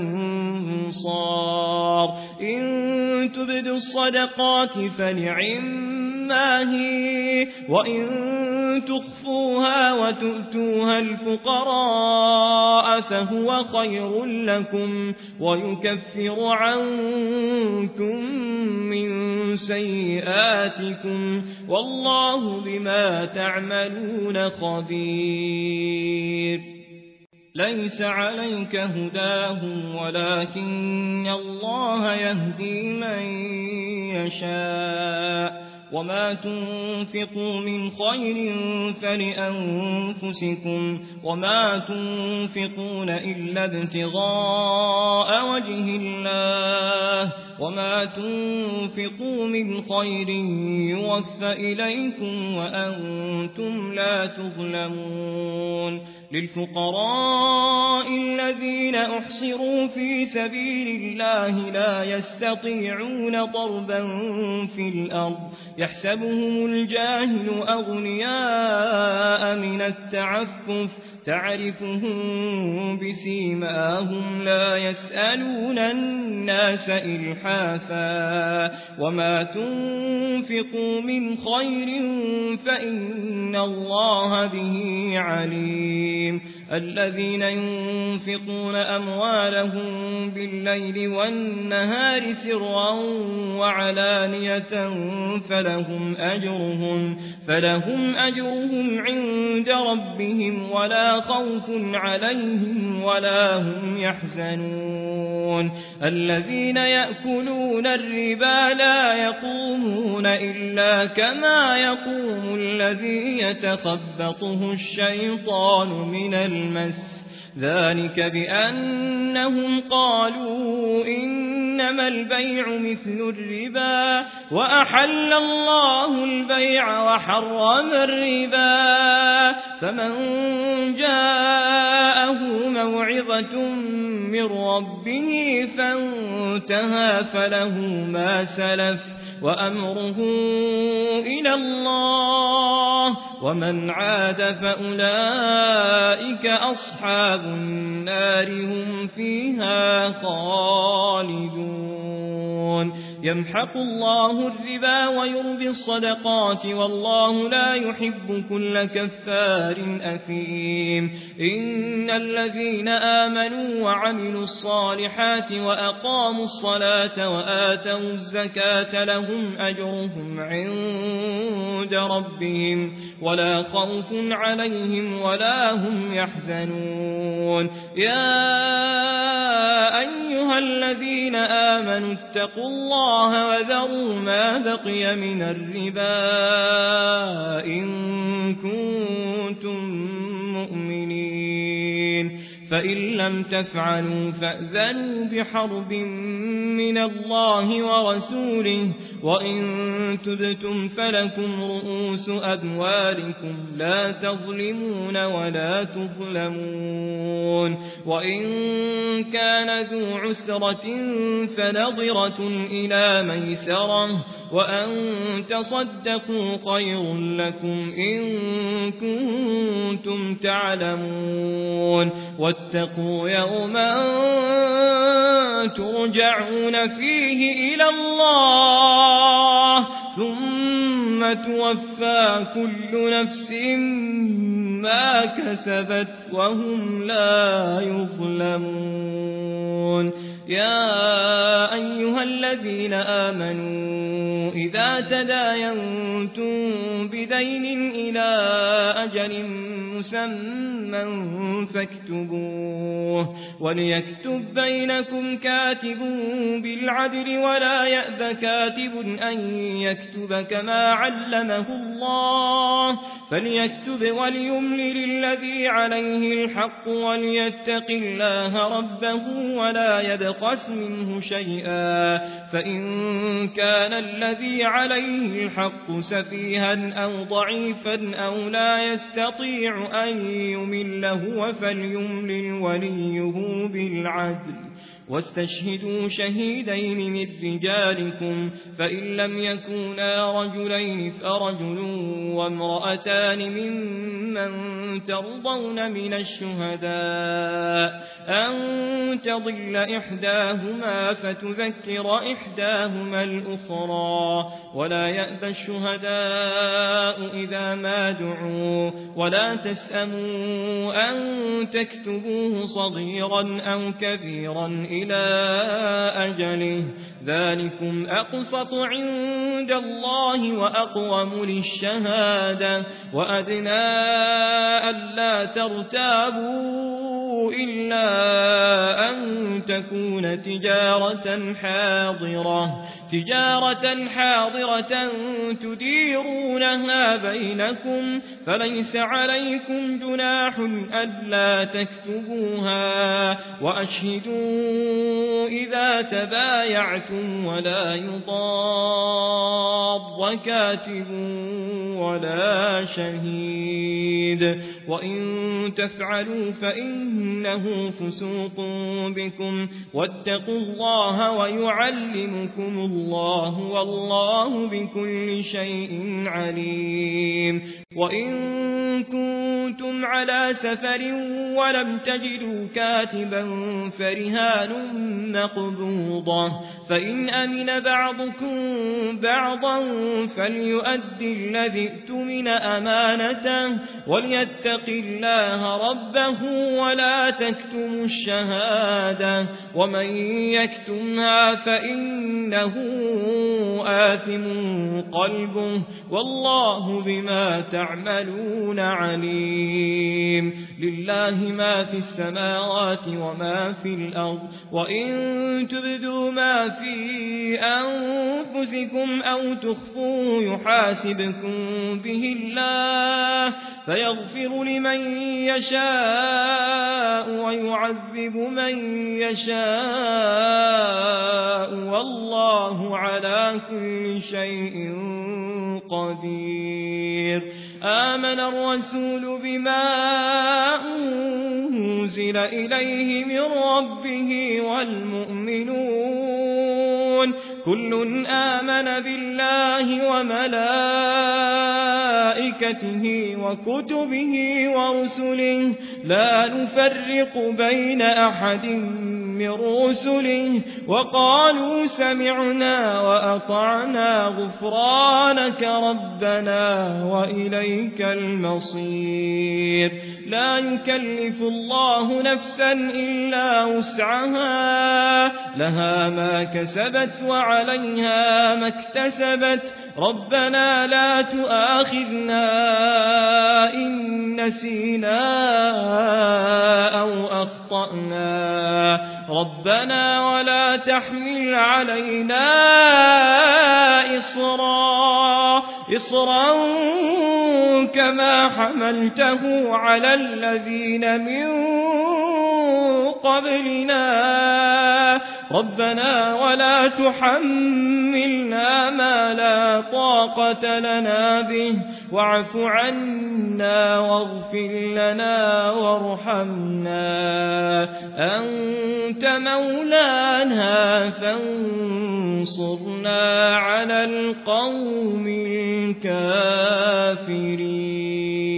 أنصار إن تبدوا الصدقات فنعما هي وإن تخفوها وتؤتوها الفقراء فهو خير لكم ويكفر عنكم من سيئاتكم والله بما تعملون خبير ليس عليك هداهم ولكن الله يهدي من يشاء وما تنفقوا من خير فلأنفسكم وما تنفقون إلا ابتغاء وجه الله وما تنفقوا من خير يوفى إليكم وأنتم لا تظلمون للفقراء الذين أحصروا في سبيل الله لا يستطيعون ضربا في الأرض يحسبهم الجاهل أغنياء من التعفف تعرفهم بسيماهم لا يسألون الناس إلحافا وما تنفقوا من خير فإن الله به عليم الذين ينفقون أموالهم بالليل والنهار سرا وعلانية فلهم أجرهم عند ربهم ولا خوف عليهم ولا هم يحزنون الذين يأكلون الربا لا يقومون إلا كما يقوم الذي يتخبطه الشيطان من المس ذلك بأنهم قالوا إنما البيع مثل الربا وأحل الله البيع وحرم الربا فمن جاءه موعظة من ربه فانتهى فله ما سلف وأمره إلى الله ومن عاد فأولئك أصحاب النار هم فيها خالدون يمحق الله الربا ويربي الصدقات والله لا يحب كل كفار أثيم إن الذين آمنوا وعملوا الصالحات وأقاموا الصلاة وآتوا الزكاة لهم أجرهم عند ربهم ولا خوف عليهم ولا هم يحزنون يا أيها الذين آمنوا اتقوا الله وذروا ما بقي من الربا إن كنتم مؤمنين فإن لم تفعلوا فأذنوا بحرب من الله ورسوله وإن تبتم فلكم رؤوس أموالكم لا تظلمون ولا تظلمون وإن كان ذو عسرة فنظرة إلى ميسرة وأن تصدقوا خير لكم إن كنتم تعلمون واتقوا يوما ترجعون فيه إلى الله ثم توفى كل نفس ما كسبت وهم لا يظلمون يا أيها الذين آمنوا إذا تداينتم بدين إلى أجل مسمى فاكتبوه وليكتب بينكم كاتب بالعدل ولا يأب كاتب أن يكتب كما علمه الله فليكتب وليملل الذي عليه الحق وليتق الله ربه ولا يبخس منه شيئا فإن كان الذي عليه الحق سفيها أو ضعيفا أو لا يستطيع أن يمل هو فليملل وليه بالعدل واستشهدوا شهيدين من رجالكم فإن لم يكونا رجلين فرجل وامرأتان ممن ترضون من الشهداء أن تضل إحداهما فتذكر إحداهما الأخرى ولا يأبى الشهداء إذا ما دعوا ولا تسأموا أن تكتبوه صغيرا أو كبيرا إلى أجله ذلكم أقسط عند الله وأقوم للشهادة وأدنى ألا ترتابوا إلا أن تكون تجارة حاضرة تديرونها بينكم فليس عليكم جناح ألا تكتبوها وأشهدوا إذا تبايعتم ولا يضار كاتب ولا شهيد وإن تفعلوا فإنه فسوق بكم واتقوا الله ويعلمكم الله والله بكل شيء عليم وإن كنتم على سفر ولم تجدوا كاتبا فرهان مقبوضة فإن أمن بعضكم بعضا فليؤدي الذي اؤتمن أمانته وليتق الله ربه ولا تكتموا الشهادة ومن يكتمها فإنه آثم قلبه والله بما تعملون عليم لله ما في السماوات وما في الأرض وإن تبدوا ما في أنفسكم أو تخفوه يحاسبكم به الله فيغفر لمن يشاء ويعذب من يشاء والله على كل شيء قدير آمن الرسول بما أنزل إليه من ربه والمؤمنون كل آمن بالله وملائكته وكتبه ورسله لا نفرق بين أحد من رسله وقالوا سمعنا وأطعنا غفرانك ربنا وإليك المصير لا يكلف الله نفسا إلا وسعها لها ما كسبت وعليها ما اكتسبت ربنا لا تؤاخذنا إن نسينا أو أخطأنا ربنا ولا تحمل علينا إصرا كما حملته على الذين من قبلنا ربنا ولا تحملنا ما لا طاقة لنا به واعف عنا واغفر لنا وارحمنا أنت مولانا فانصرنا على القوم الكافرين